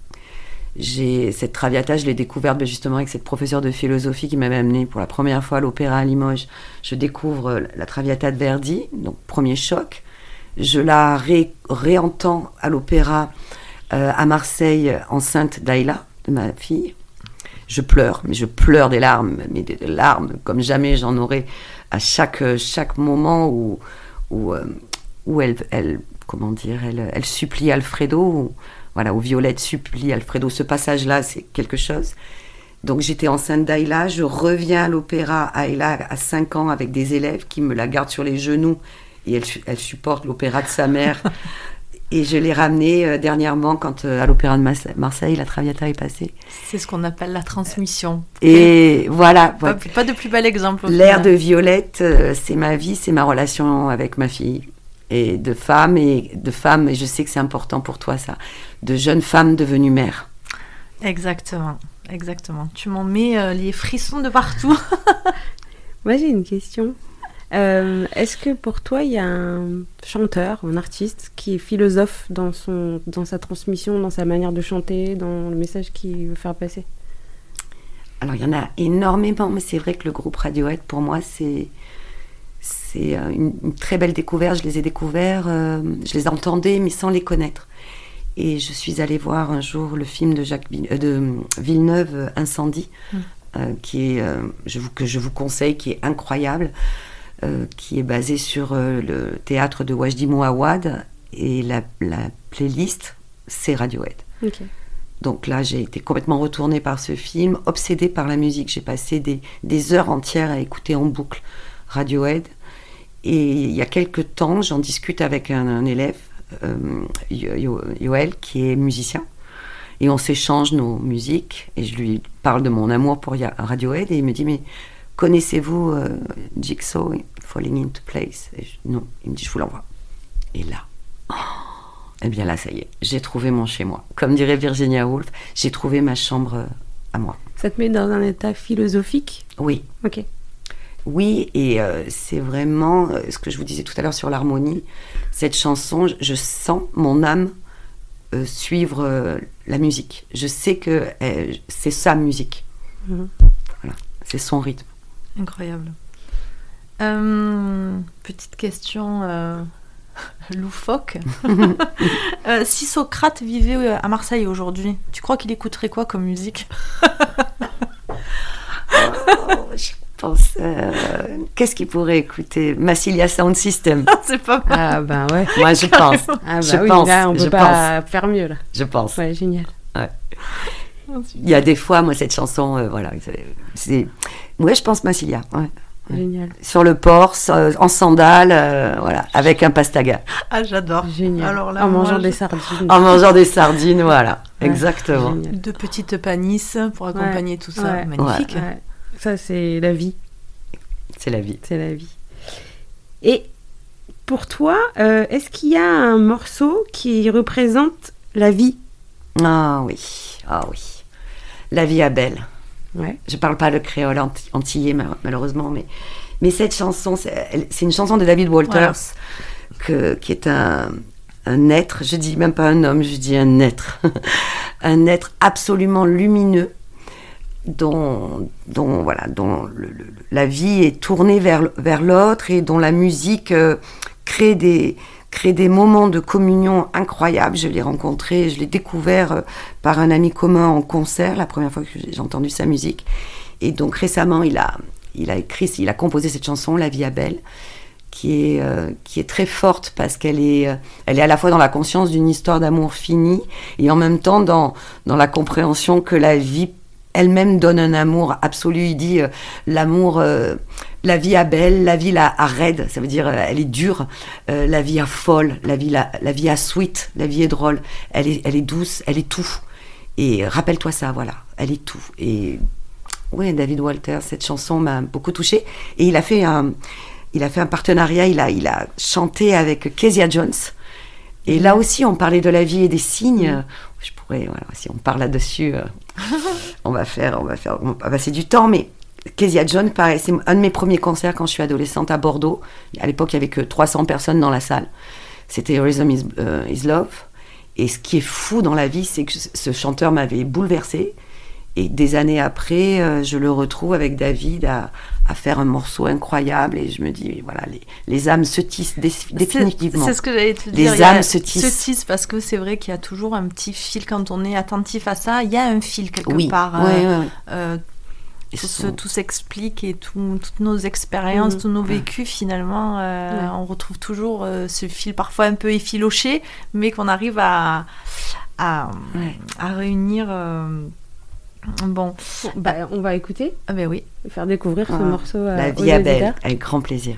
Cette Traviata, je l'ai découverte justement avec cette professeure de philosophie qui m'avait amenée pour la première fois à l'opéra à Limoges. Je découvre la Traviata de Verdi, donc premier choc. Je la réentends à l'opéra à Marseille, enceinte d'Ayla, de ma fille. Je pleure, mais je pleure des larmes comme jamais j'en aurais à chaque moment où elle supplie Alfredo, où Violette supplie Alfredo. Ce passage-là, c'est quelque chose. Donc j'étais enceinte d'Ayla, je reviens à l'opéra Ayla à 5 ans avec des élèves qui me la gardent sur les genoux et elle supporte l'opéra de sa mère. Et je l'ai ramenée dernièrement quand à l'opéra de Marseille, la Traviata est passée. C'est ce qu'on appelle la transmission. Et voilà. Pas de plus bel exemple. L'air de Violette, c'est ma vie, c'est ma relation avec ma fille. Et de femme, et je sais que c'est important pour toi ça, de jeune femme devenue mère. Exactement. Tu m'en mets les frissons de partout. Moi j'ai une question. Est-ce que pour toi il y a un chanteur, un artiste qui est philosophe dans sa transmission, dans sa manière de chanter, dans le message qu'il veut faire passer? Alors il y en a énormément, mais c'est vrai que le groupe Radiohead pour moi c'est une très belle découverte. Je les ai découverts, je les entendais mais sans les connaître. Et je suis allée voir un jour le film de Villeneuve, Incendie, que je vous conseille, qui est incroyable. Qui est basé sur le théâtre de Wajdi Mouawad, et la playlist, c'est Radiohead. Okay. Donc là, j'ai été complètement retournée par ce film, obsédée par la musique. J'ai passé des heures entières à écouter en boucle Radiohead. Et il y a quelques temps, j'en discute avec un élève, Yoel, qui est musicien. Et on s'échange nos musiques, et je lui parle de mon amour pour Radiohead, et il me dit, mais connaissez-vous Jigsaw, Falling into Place? Non, il me dit, je vous l'envoie. Et là, eh bien là, ça y est, j'ai trouvé mon chez-moi. Comme dirait Virginia Woolf, j'ai trouvé ma chambre à moi. Ça te met dans un état philosophique? Oui. Ok. Oui, et c'est vraiment ce que je vous disais tout à l'heure sur l'harmonie. Cette chanson, je sens mon âme suivre la musique. Je sais que c'est sa musique. Voilà, c'est son rythme. Incroyable. Petite question loufoque. Si Socrate vivait à Marseille aujourd'hui, tu crois qu'il écouterait quoi comme musique? Je pense... qu'est-ce qu'il pourrait écouter? Massilia Sound System. C'est pas mal. Ah bah ouais. Moi, je pense. Ah bah je oui, pense. là, on peut pas faire mieux, là. Je pense. Ouais, génial. Ouais. Il y a des fois, moi, cette chanson, voilà, ouais, je pense Massilia, ouais. Génial. Sur le port, en sandales, voilà, avec un pastaga. Ah, j'adore. Génial. Alors là, en mangeant des sardines. En mangeant des sardines, voilà, Ouais, exactement. génial. De petites panisses pour accompagner tout ça. Ouais. Magnifique. Ouais. Ça, c'est la vie. C'est la vie. C'est la vie. Et pour toi, est-ce qu'il y a un morceau qui représente la vie? Ah oui. La vie à belle. Ouais. Je parle pas le créole antillais malheureusement, mais cette chanson, c'est une chanson de David Walters, qui est un être, je dis même pas un homme, je dis un être, un être absolument lumineux, dont la vie est tournée vers l'autre, et dont la musique crée des moments de communion incroyables. Je l'ai rencontré, je l'ai découvert par un ami commun en concert, la première fois que j'ai entendu sa musique. Et donc récemment, il a composé cette chanson, La vie à belle, qui est très forte parce qu'elle est à la fois dans la conscience d'une histoire d'amour finie et en même temps dans la compréhension que la vie elle-même donne un amour absolu. Il dit l'amour, la vie a belle, la vie a raide, ça veut dire elle est dure, la vie a folle, la vie a sweet, la vie est drôle, elle est douce, elle est tout. Et rappelle-toi ça, voilà, elle est tout. Et ouais, David Walters, cette chanson m'a beaucoup touchée. Et il a fait un partenariat, il a chanté avec Kezia Jones. Et là aussi, on parlait de la vie et des signes. Je pourrais, voilà, si on parle là-dessus, on va passer du temps. Mais Kezia Jones, pareil, c'est un de mes premiers concerts quand je suis adolescente à Bordeaux. À l'époque, il n'y avait que 300 personnes dans la salle. C'était Rhythm is Love. Et ce qui est fou dans la vie, c'est que ce chanteur m'avait bouleversée. Et des années après, je le retrouve avec David à faire un morceau incroyable. Et je me dis, voilà, les âmes se tissent définitivement. C'est ce que j'allais te dire. Les âmes se tissent. Parce que c'est vrai qu'il y a toujours un petit fil quand on est attentif à ça. Il y a un fil quelque part. Tout s'explique et toutes nos expériences, tous nos vécus, finalement, on retrouve toujours ce fil parfois un peu effiloché, mais qu'on arrive à réunir... Bon, on va écouter. Ah ben oui. Faire découvrir ce morceau à La vie est belle, avec grand plaisir.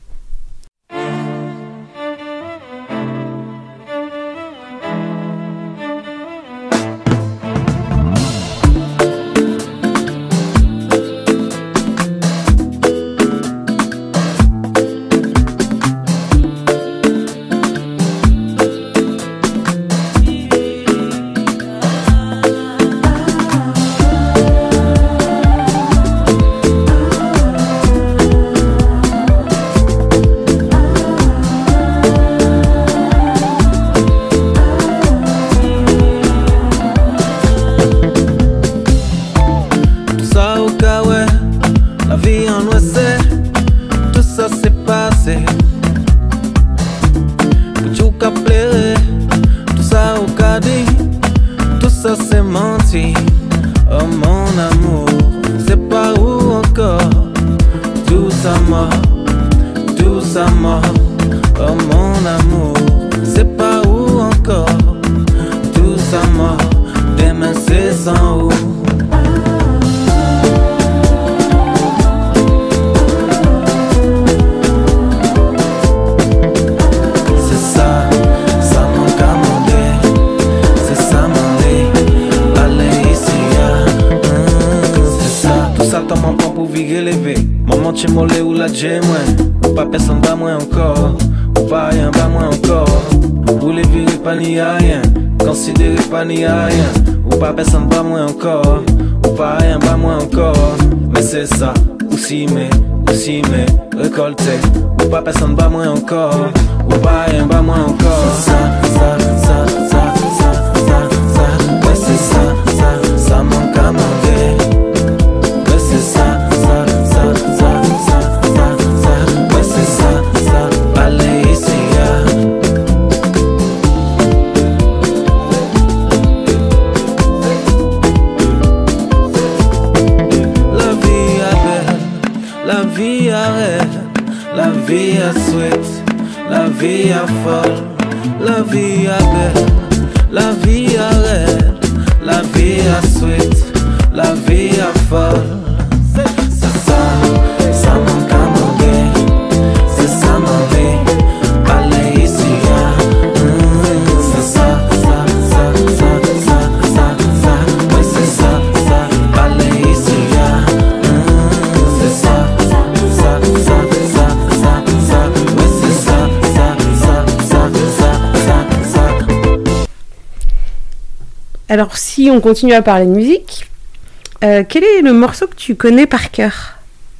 Alors, si on continue à parler de musique, quel est le morceau que tu connais par cœur ?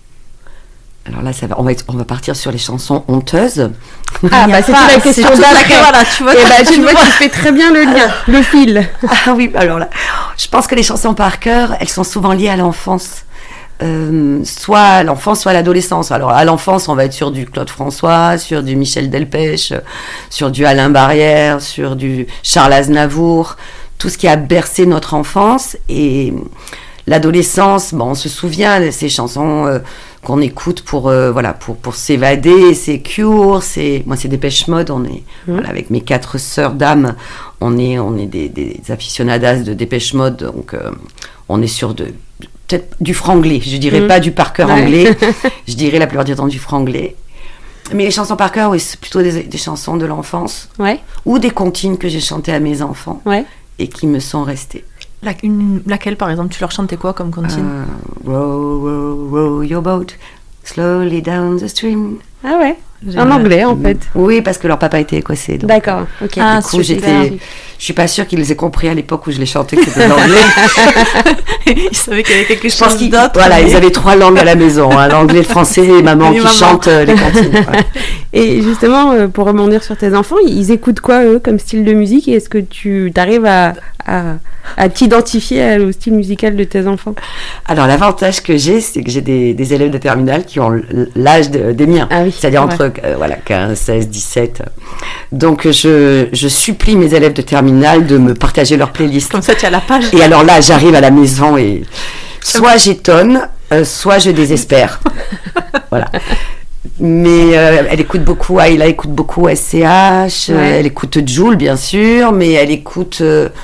Alors là, on va partir sur les chansons honteuses. Ah, c'était la question d'après. Voilà, tu vois, tu fais très bien le lien, le fil. Ah oui, alors là, je pense que les chansons par cœur, elles sont souvent liées à l'enfance. Soit à l'enfance, soit à l'adolescence. Alors à l'enfance, on va être sur du Claude François, sur du Michel Delpech, sur du Alain Barrière, sur du Charles Aznavour, tout ce qui a bercé notre enfance. Et l'adolescence, on se souvient de ces chansons qu'on écoute pour s'évader. C'est Cure, moi c'est Dépêche Mode. Voilà, avec mes 4 sœurs dames, on est des aficionadas de Dépêche Mode, donc on est sur peut-être du franglais. Je dirais pas du par cœur anglais. Je dirais la plupart du temps du franglais. Mais les chansons par cœur, oui, c'est plutôt des chansons de l'enfance. Ouais. Ou des comptines que j'ai chantées à mes enfants. Ouais. Et qui me sont restées. Laquelle, par exemple, tu leur chantais quoi comme comptine? Row, row, row your boat slowly down the stream. Ah ouais. En anglais, en fait. Oui, parce que leur papa était écossais. Donc. D'accord, ok. Du coup, je suis pas sûre qu'ils aient compris à l'époque où je les chantais que c'était l'anglais. Ils savaient qu'il y avait quelque chose d'autre. Voilà, ils avaient 3 langues à la maison, l'anglais, le français et maman qui chante les comptines. Voilà. Et justement, pour rebondir sur tes enfants, ils écoutent quoi, eux, comme style de musique? Et est-ce que tu arrives à t'identifier au style musical de tes enfants? Alors, l'avantage que j'ai, c'est que j'ai des élèves de terminale qui ont l'âge des miens. Ah oui, c'est-à-dire entre 15, 16, 17. Donc, je supplie mes élèves de terminale de me partager leur playlist. Comme ça, tu as la page. Et alors là, j'arrive à la maison et soit j'étonne, soit je désespère. Voilà. Mais elle écoute beaucoup, Ayla écoute beaucoup SCH, elle écoute Jul, bien sûr, mais elle écoute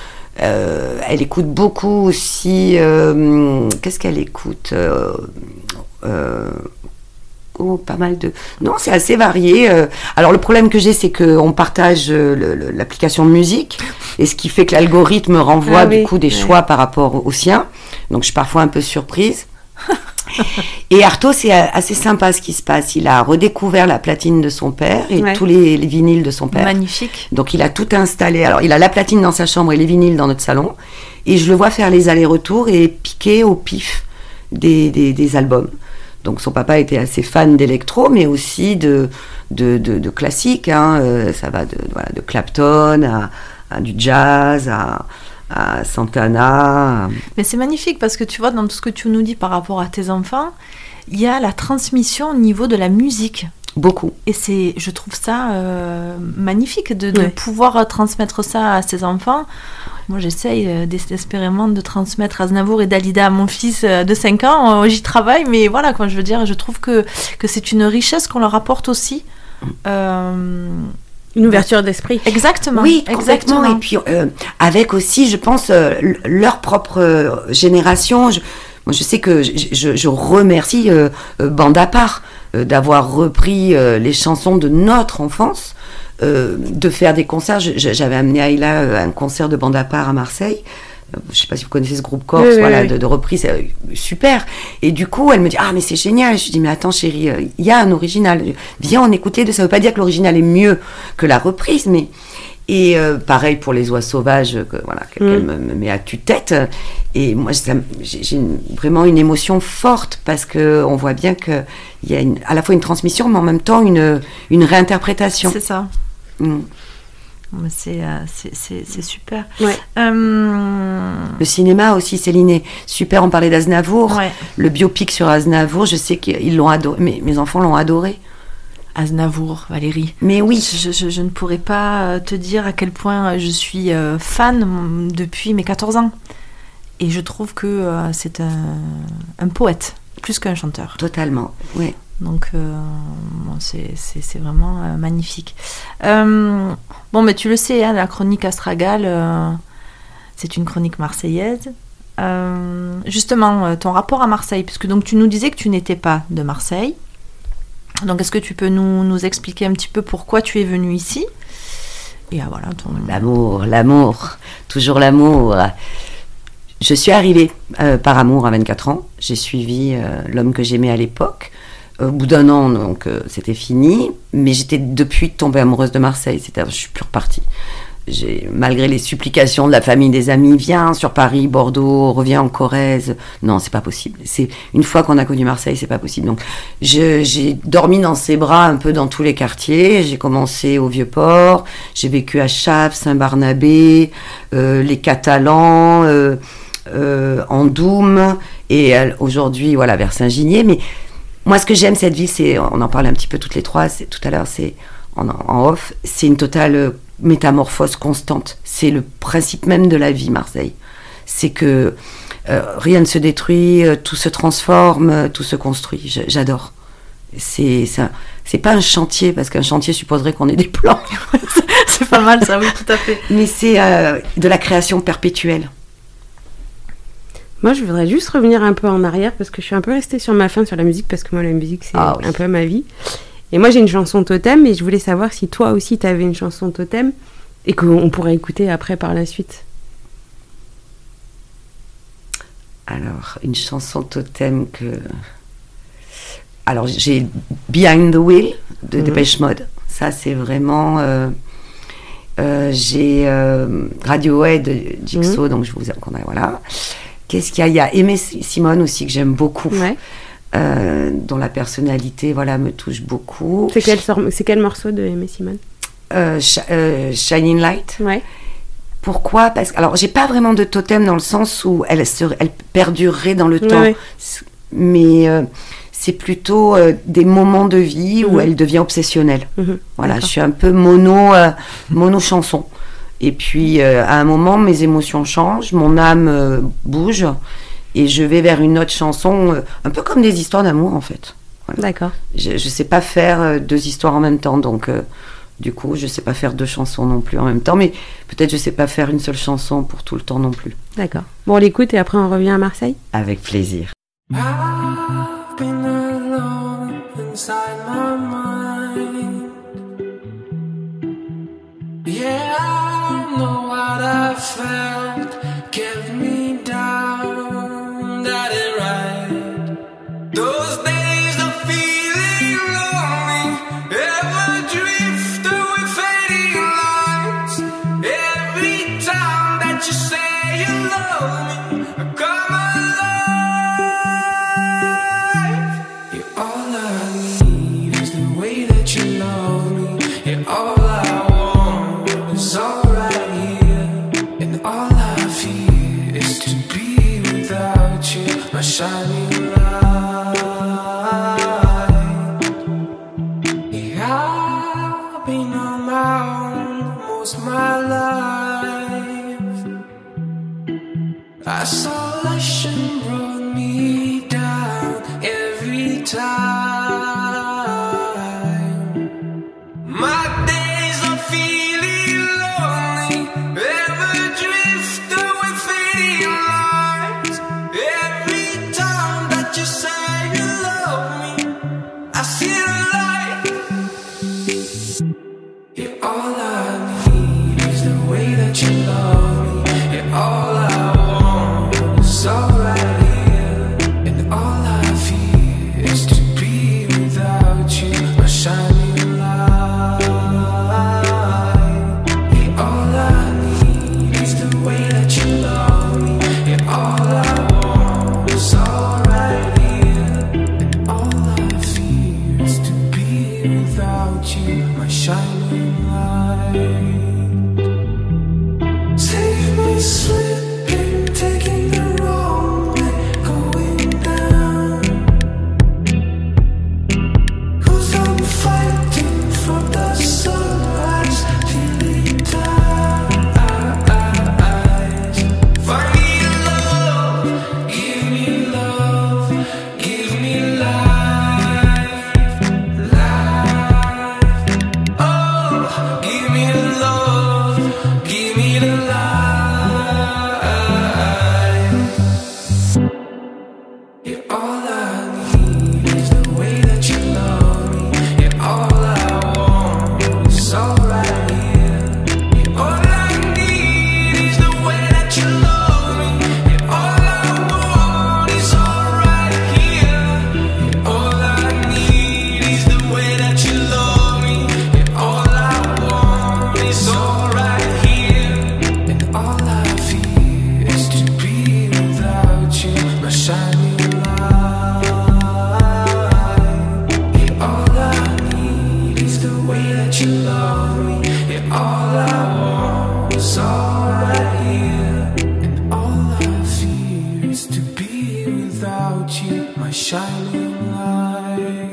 beaucoup aussi. Qu'est-ce qu'elle écoute pas mal de... Non, c'est assez varié. Alors, le problème que j'ai, c'est qu'on partage l'application de musique, et ce qui fait que l'algorithme renvoie du coup des choix par rapport au sien. Donc, je suis parfois un peu surprise. Et Arto, c'est assez sympa ce qui se passe. Il a redécouvert la platine de son père et tous les vinyles de son père. Magnifique. Donc, il a tout installé. Alors, il a la platine dans sa chambre et les vinyles dans notre salon. Et je le vois faire les allers-retours et piquer au pif des albums. Donc son papa était assez fan d'électro, mais aussi de classique. Ça va de Clapton à du jazz, à Santana. Mais c'est magnifique parce que tu vois, dans tout ce que tu nous dis par rapport à tes enfants, il y a la transmission au niveau de la musique. Beaucoup. Et je trouve ça magnifique de pouvoir transmettre ça à ses enfants. Moi, j'essaye désespérément de transmettre Aznavour et Dalida à mon fils de 5 ans. J'y travaille, mais voilà, je veux dire, je trouve que c'est une richesse qu'on leur apporte aussi. Une ouverture d'esprit. Exactement. Oui, exactement. Et puis, avec aussi, je pense, leur propre génération. Moi, je sais que je remercie Bande à part d'avoir repris les chansons de notre enfance, de faire des concerts. J'avais amené Ayla un concert de Bande à part à Marseille. Je ne sais pas si vous connaissez ce groupe Corse, de reprise, super. Et du coup, elle me dit, ah, mais c'est génial. Je dis, mais attends, chérie, il y a un original. Viens, on écoute les deux. Ça ne veut pas dire que l'original est mieux que la reprise, mais... Et pareil pour les oies sauvages, qu'elle me met à tue-tête. Et moi, j'ai vraiment une émotion forte parce qu'on voit bien qu'il y a à la fois une transmission, mais en même temps une réinterprétation. C'est ça. C'est super. Ouais. Le cinéma aussi, Céline, super. On parlait d'Aznavour. Ouais. Le biopic sur Aznavour, je sais qu'ils l'ont adoré. Mes enfants l'ont adoré. Aznavour, Valérie. Mais oui. Je ne pourrais pas te dire à quel point je suis fan depuis mes 14 ans. Et je trouve que c'est un poète, plus qu'un chanteur. Totalement, oui. Donc, c'est vraiment magnifique. Mais tu le sais, la chronique Astragal, c'est une chronique marseillaise. Justement, ton rapport à Marseille, puisque donc, tu nous disais que tu n'étais pas de Marseille. Donc, est-ce que tu peux nous expliquer un petit peu pourquoi tu es venue ici? Et voilà, L'amour, toujours l'amour. Je suis arrivée par amour à 24 ans. J'ai suivi l'homme que j'aimais à l'époque. Au bout d'un an, donc, c'était fini. Mais j'étais depuis tombée amoureuse de Marseille. Je suis plus repartie. Malgré les supplications de la famille, des amis, viens sur Paris, Bordeaux, reviens en Corrèze. Non, c'est pas possible. Une fois qu'on a connu Marseille, c'est pas possible. Donc, j'ai dormi dans ses bras un peu dans tous les quartiers. J'ai commencé au Vieux-Port. J'ai vécu à Chaves, Saint-Barnabé, les Catalans, Andoum, et aujourd'hui, vers Saint-Ginier. Mais moi, ce que j'aime cette ville, on en parlait un petit peu toutes les trois, tout à l'heure, c'est en off, c'est une totale métamorphose constante. C'est le principe même de la vie, Marseille. C'est que Rien ne se détruit, tout se transforme, tout se construit. J'adore. C'est pas un chantier, parce qu'un chantier supposerait qu'on ait des plans. C'est pas mal ça, oui, tout à fait. Mais c'est de la création perpétuelle. Moi, je voudrais juste revenir un peu en arrière, parce que je suis un peu restée sur ma fin sur la musique, parce que moi, la musique, c'est un peu ma vie. Et moi, j'ai une chanson totem, et je voulais savoir si toi aussi, tu avais une chanson totem, et qu'on pourrait écouter après par la suite. Alors, une chanson totem que... Alors, j'ai Behind the Wheel de Depeche Mode. Ça, c'est vraiment... j'ai Radiohead de Jigsaw, donc je vous... Voilà. Qu'est-ce qu'il y a? Il y a Aimé Simone aussi, que j'aime beaucoup. Ouais. Dont la personnalité, voilà, me touche beaucoup. C'est quel morceau de Aimé Simone? Shining Light. Ouais. Pourquoi? Parce que, alors, j'ai pas vraiment de totem dans le sens où elle perdurerait dans le temps. Ouais. Mais... c'est plutôt des moments de vie où elle devient obsessionnelle. Voilà, je suis un peu mono chanson. Et puis, à un moment, mes émotions changent, mon âme bouge, et je vais vers une autre chanson, un peu comme des histoires d'amour, en fait. Voilà. D'accord. Je sais pas faire 2 histoires en même temps, donc du coup, je sais pas faire 2 chansons non plus en même temps, mais peut-être je sais pas faire une seule chanson pour tout le temps non plus. D'accord. Bon, on l'écoute et après on revient à Marseille? Avec plaisir. I've been alone inside my mind. Yeah, I know what I felt kept me down. That ain't right. Those days of feeling lonely, ever drift with fading lights. Every time that you say you love me, I come alive. All I need is the way that you love me. And all I want is all right here. And all I feel is to be without you, my shining light. Yeah, I've been on my own most of my life. Isolation brought me down every time. My days of feeling lonely, ever drifting with fading lights. Every time that you say you love me, I see the light. Yeah, all I need is the way that you love me. Yeah, all I want is all right here. And all I feel is to be without you, my shining light. Yeah, all I need is the way that you love me. Yeah, all I want is all right here. And all I feel is to be without you, my shining light. Save me slipping, taking the wrong way, going down. 'Cause I'm fighting from the sunrise till it dies. Find me love, give me love, give me life, life. Oh, give me love, give me the life. Yeah, all I need is the way that you love me. Yeah, all I want is all right here. Yeah, all I need is the way that you love me. Yeah, all I want is all right here. Yeah, all I need is the way that you love me. Yeah, all I want is all right here. And all I feel is to be without you, my shining light. Yeah, all I need is the way that you love me. Yeah, all I want is all right here. And all I feel is to be without you, my shining light.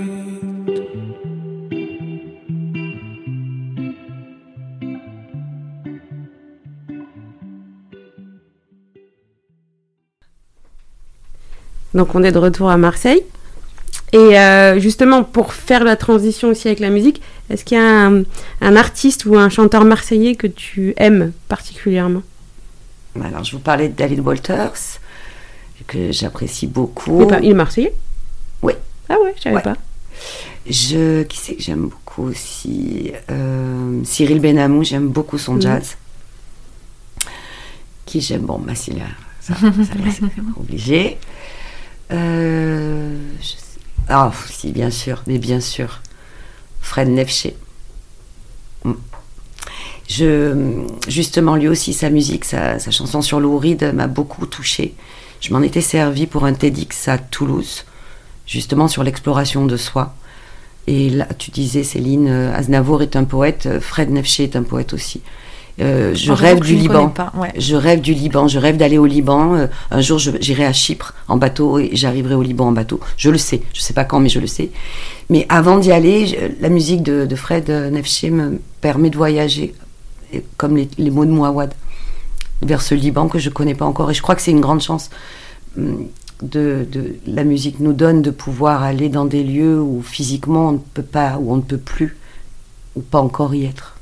Donc on est de retour à Marseille. Et justement, pour faire la transition aussi avec la musique, est-ce qu'il y a un artiste ou un chanteur marseillais que tu aimes particulièrement? Alors, je vous parlais de David Walters, que j'apprécie beaucoup. Il est marseillais? Oui. Ah ouais, je savais pas. Qui c'est que j'aime beaucoup aussi? Cyril Benamou, j'aime beaucoup son jazz. Qui j'aime? Bon, Massilia, ça c'est obligé. Ah, si, bien sûr, mais bien sûr. Fred Nefché. Justement, lui aussi, sa musique, sa chanson sur Lou Reed m'a beaucoup touchée. Je m'en étais servi pour un TEDx à Toulouse, justement sur l'exploration de soi. Et là, tu disais, Céline, Aznavour est un poète, Fred Nefché est un poète aussi. Je rêve du Liban. Je rêve du Liban. Je rêve d'aller au Liban. Un jour, j'irai à Chypre en bateau et j'arriverai au Liban en bateau. Je le sais. Je ne sais pas quand, mais je le sais. Mais avant d'y aller, la musique de Fred Nefché me permet de voyager, comme les mots de Mouawad, vers ce Liban que je ne connais pas encore. Et je crois que c'est une grande chance. La musique nous donne de pouvoir aller dans des lieux où physiquement on ne peut pas, où on ne peut plus, ou pas encore y être.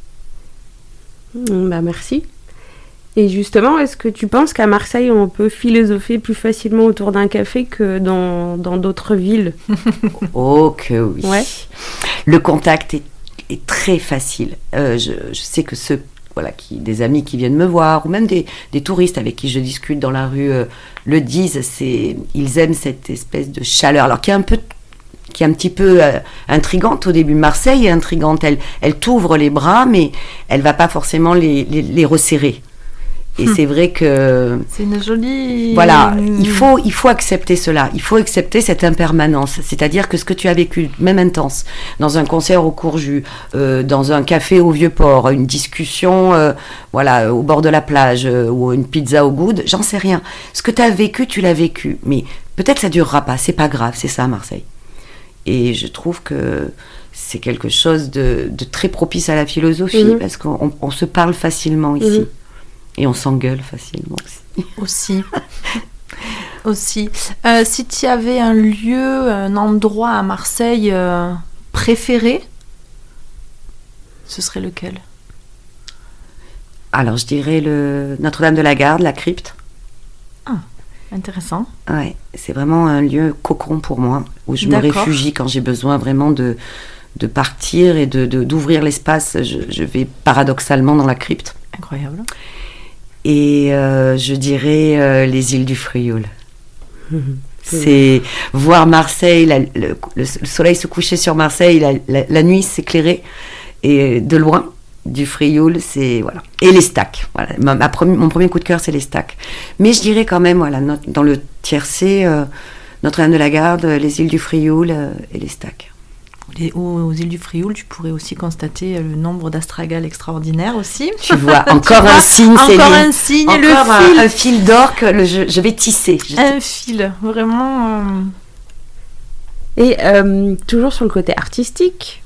Bah merci. Et justement, est-ce que tu penses qu'à Marseille, on peut philosopher plus facilement autour d'un café que dans d'autres villes? Oh que oui. Ouais. Le contact est très facile. Je sais que des amis qui viennent me voir, ou même des touristes avec qui je discute dans la rue, le disent, ils aiment cette espèce de chaleur, alors qui est un petit peu intrigante au début. Marseille est intrigante, elle t'ouvre les bras, mais elle va pas forcément les resserrer. Et c'est vrai que... C'est une jolie... Voilà, il faut accepter cela, il faut accepter cette impermanence. C'est-à-dire que ce que tu as vécu, même intense, dans un concert au Courjus, dans un café au Vieux-Port, une discussion au bord de la plage, ou une pizza au Good, j'en sais rien. Ce que tu as vécu, tu l'as vécu. Mais peut-être ça durera pas, c'est pas grave, c'est ça Marseille. Et je trouve que c'est quelque chose de très propice à la philosophie, parce qu'on se parle facilement ici. Et on s'engueule facilement aussi. Aussi. Si tu avais un lieu, un endroit à Marseille préféré, ce serait lequel? Alors, je dirais Notre-Dame de la Garde, la crypte. Ah, intéressant. Ouais, c'est vraiment un lieu cocon pour moi, où je me réfugie quand j'ai besoin vraiment de partir et d'ouvrir l'espace. Je vais paradoxalement dans la crypte. Incroyable. Et je dirais les îles du Frioul. C'est voir Marseille, le soleil se coucher sur Marseille, la nuit s'éclairer, et de loin, du Frioul, c'est... Voilà. Et les stacks. Voilà. Mon premier coup de cœur, c'est les stacks. Mais je dirais quand même, dans le tiercé, Notre-Dame de la Garde, les îles du Frioul et les stacks. Aux îles du Frioul, tu pourrais aussi constater le nombre d'astragales extraordinaires aussi. Tu vois, encore un signe, Céline. Encore un signe, encore le fil. Un fil d'or que je vais tisser. Un fil, vraiment. Et toujours sur le côté artistique,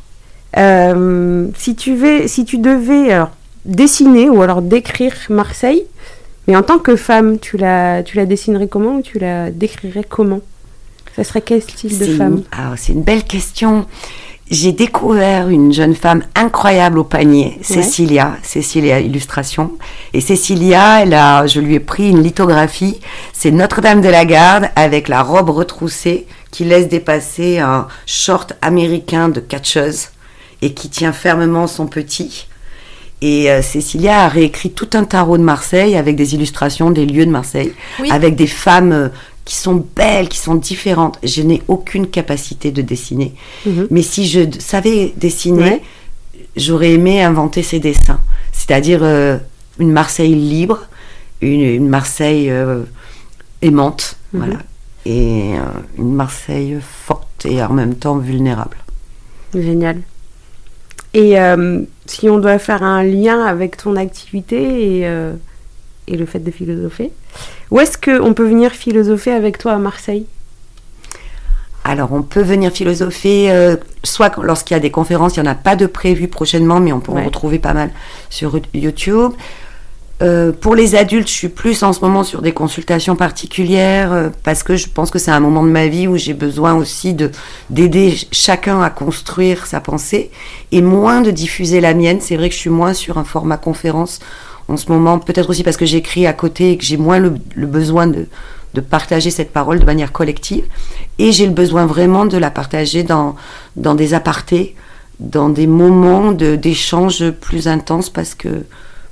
si tu devais dessiner ou alors décrire Marseille, mais en tant que femme, tu la dessinerais comment ou tu la décrirais comment? Ça serait quel style de femme? C'est une belle question. J'ai découvert une jeune femme incroyable au panier, Cécilia Illustration. Et Cécilia, je lui ai pris une lithographie. C'est Notre-Dame de la Garde avec la robe retroussée qui laisse dépasser un short américain de catcheuse et qui tient fermement son petit. Et Cécilia a réécrit tout un tarot de Marseille avec des illustrations des lieux de Marseille, avec des femmes... qui sont belles, qui sont différentes. Je n'ai aucune capacité de dessiner. Mais si je savais dessiner, j'aurais aimé inventer ces dessins. C'est-à-dire une Marseille libre, une Marseille aimante, voilà. Et une Marseille forte et en même temps vulnérable. Génial. Et si on doit faire un lien avec ton activité et le fait de philosopher, où est-ce qu'on peut venir philosopher avec toi à Marseille? Alors, on peut venir philosopher, soit lorsqu'il y a des conférences, il n'y en a pas de prévues prochainement, mais on peut en retrouver pas mal sur YouTube. Pour les adultes, je suis plus en ce moment sur des consultations particulières parce que je pense que c'est un moment de ma vie où j'ai besoin aussi d'aider chacun à construire sa pensée et moins de diffuser la mienne. C'est vrai que je suis moins sur un format conférence en ce moment, peut-être aussi parce que j'écris à côté et que j'ai moins le besoin de partager cette parole de manière collective. Et j'ai le besoin vraiment de la partager dans des apartés, dans des moments d'échange plus intenses parce que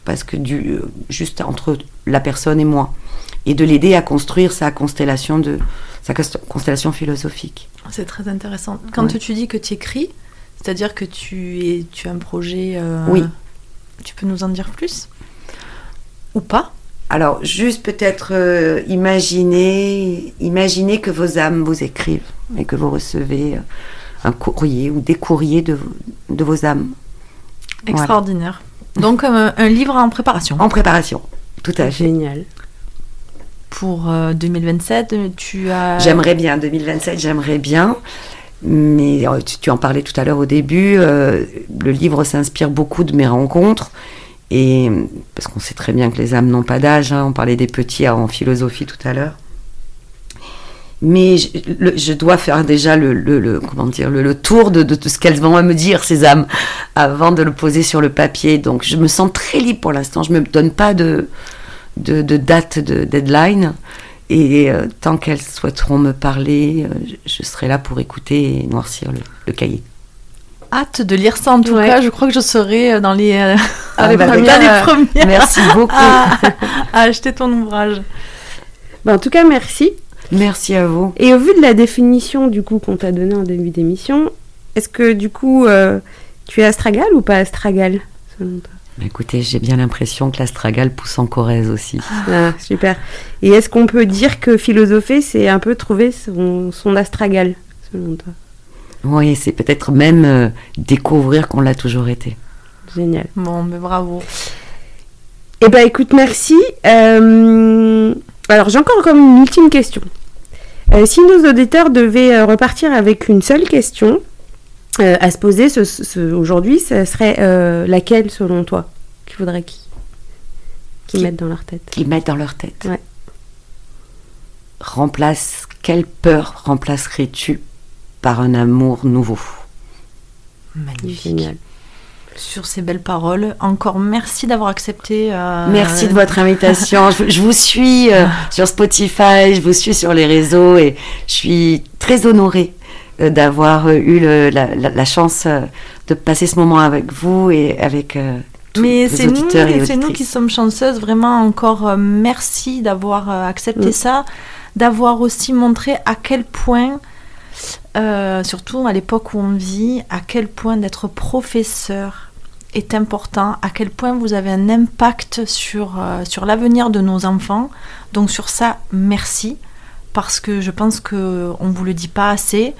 juste entre la personne et moi, et de l'aider à construire sa constellation philosophique. C'est très intéressant. Quand tu dis que tu écris, c'est-à-dire que tu as un projet... Oui. Tu peux nous en dire plus? Ou pas? Alors, juste peut-être imaginez que vos âmes vous écrivent et que vous recevez un courrier ou des courriers de vos âmes. Extraordinaire. Voilà. Donc, un livre en préparation. En préparation, tout à fait. Génial. Pour 2027, tu as... J'aimerais bien, 2027, j'aimerais bien. Mais tu en parlais tout à l'heure au début. Le livre s'inspire beaucoup de mes rencontres. Et, parce qu'on sait très bien que les âmes n'ont pas d'âge. On parlait des petits en philosophie tout à l'heure. Mais je dois faire déjà le tour de ce qu'elles vont me dire, ces âmes, avant de le poser sur le papier. Donc je me sens très libre pour l'instant. Je ne me donne pas de date, de deadline. Et tant qu'elles souhaiteront me parler, je serai là pour écouter et noircir le cahier. Hâte de lire ça en tout cas. Je crois que je serai dans les premières. Merci beaucoup. à acheter ton ouvrage. En tout cas, merci. Merci à vous. Et au vu de la définition du coup qu'on t'a donnée en début d'émission, est-ce que du coup tu es astragale ou pas astragale selon toi? Écoutez, j'ai bien l'impression que l'astragale pousse en Corrèze aussi. Ah, super. Et est-ce qu'on peut dire que philosopher, c'est un peu trouver son astragale selon toi? Oui, c'est peut-être même découvrir qu'on l'a toujours été. Génial. Bon, mais bravo. Eh ben écoute, merci. Alors j'ai encore comme une ultime question. Si nos auditeurs devaient repartir avec une seule question à se poser aujourd'hui, ce serait laquelle selon toi qu'il faudrait qu'ils mettent dans leur tête? Qu'ils mettent dans leur tête. Ouais. Quelle peur remplacerais-tu par un amour nouveau? Magnifique. Génial. Sur ces belles paroles, encore merci d'avoir accepté. Merci de votre invitation. Je vous suis sur Spotify, je vous suis sur les réseaux et je suis très honorée d'avoir eu la chance de passer ce moment avec vous et avec tous les auditeurs et auditrices. C'est nous qui sommes chanceuses. Vraiment, encore merci d'avoir accepté ça, d'avoir aussi montré à quel point, surtout à l'époque où on vit, à quel point d'être professeur est important, à quel point vous avez un impact sur l'avenir de nos enfants. Donc sur ça, merci, parce que je pense qu'on ne vous le dit pas assez.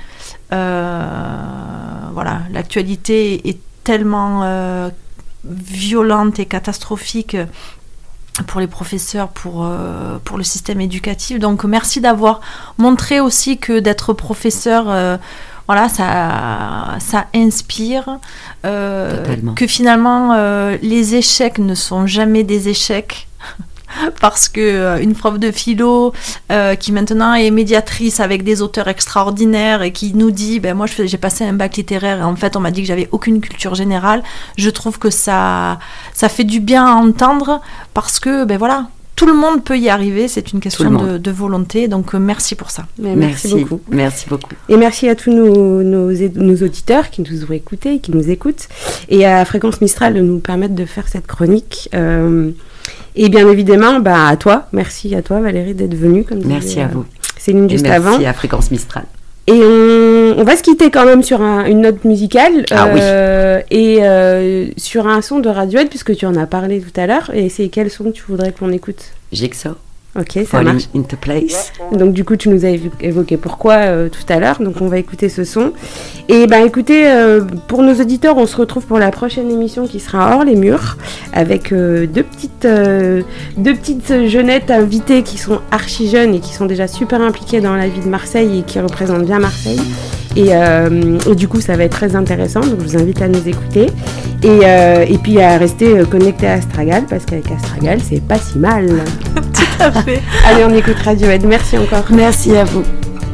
Voilà, l'actualité est tellement violente et catastrophique pour les professeurs, pour le système éducatif. Donc merci d'avoir montré aussi que d'être professeur... voilà, ça inspire, que finalement les échecs ne sont jamais des échecs, parce que une prof de philo qui maintenant est médiatrice avec des auteurs extraordinaires et qui nous dit, moi j'ai passé un bac littéraire et en fait on m'a dit que j'avais aucune culture générale, je trouve que ça fait du bien à entendre, parce que voilà, tout le monde peut y arriver, c'est une question de volonté, donc merci pour ça. Merci beaucoup. Merci beaucoup. Et merci à tous nos auditeurs qui nous ont écoutés, qui nous écoutent, et à Fréquence Mistral de nous permettre de faire cette chronique. Et bien évidemment, à toi, merci à toi Valérie d'être venue. Comme merci à vous. Céline juste avant. Merci à Fréquence Mistral. Et on va se quitter quand même sur une note musicale. Oui. Et sur un son de Radiohead, puisque tu en as parlé tout à l'heure. Et c'est quel son tu voudrais qu'on écoute? Jigsaw. Ok, ça Falling marche. into place. Donc du coup, tu nous as évoqué pourquoi tout à l'heure. Donc on va écouter ce son. Et écoutez, pour nos auditeurs, on se retrouve pour la prochaine émission qui sera hors les murs, avec deux petites jeunettes invitées qui sont archi jeunes et qui sont déjà super impliquées dans la vie de Marseille et qui représentent bien Marseille. Et du coup, ça va être très intéressant. Donc, je vous invite à nous écouter. Et puis, à rester connecté à Astragal, parce qu'avec Astragal, c'est pas si mal. Tout à fait. Allez, on écoute Radiohead. Merci encore. Merci à vous.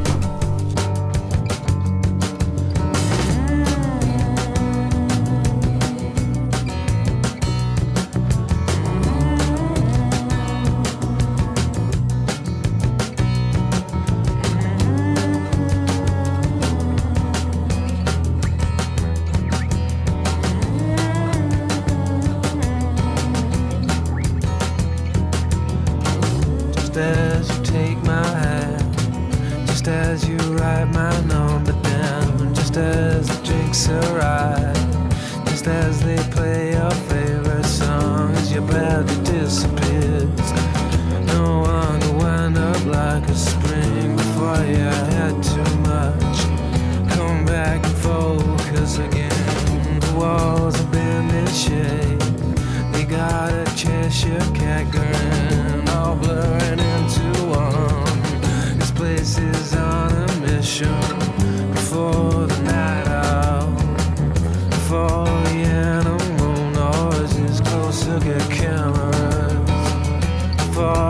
Just as you take my hand, just as you write my number down, just as the drinks arrive, just as they play your favorite song, as your body disappears. No one can wind up like a spring before you had too much. Come back and focus again. The walls have been in shape. They got a Cheshire cat grin, all blurring into one. This place is on a mission before the night out, before the animal noises closer get cameras, before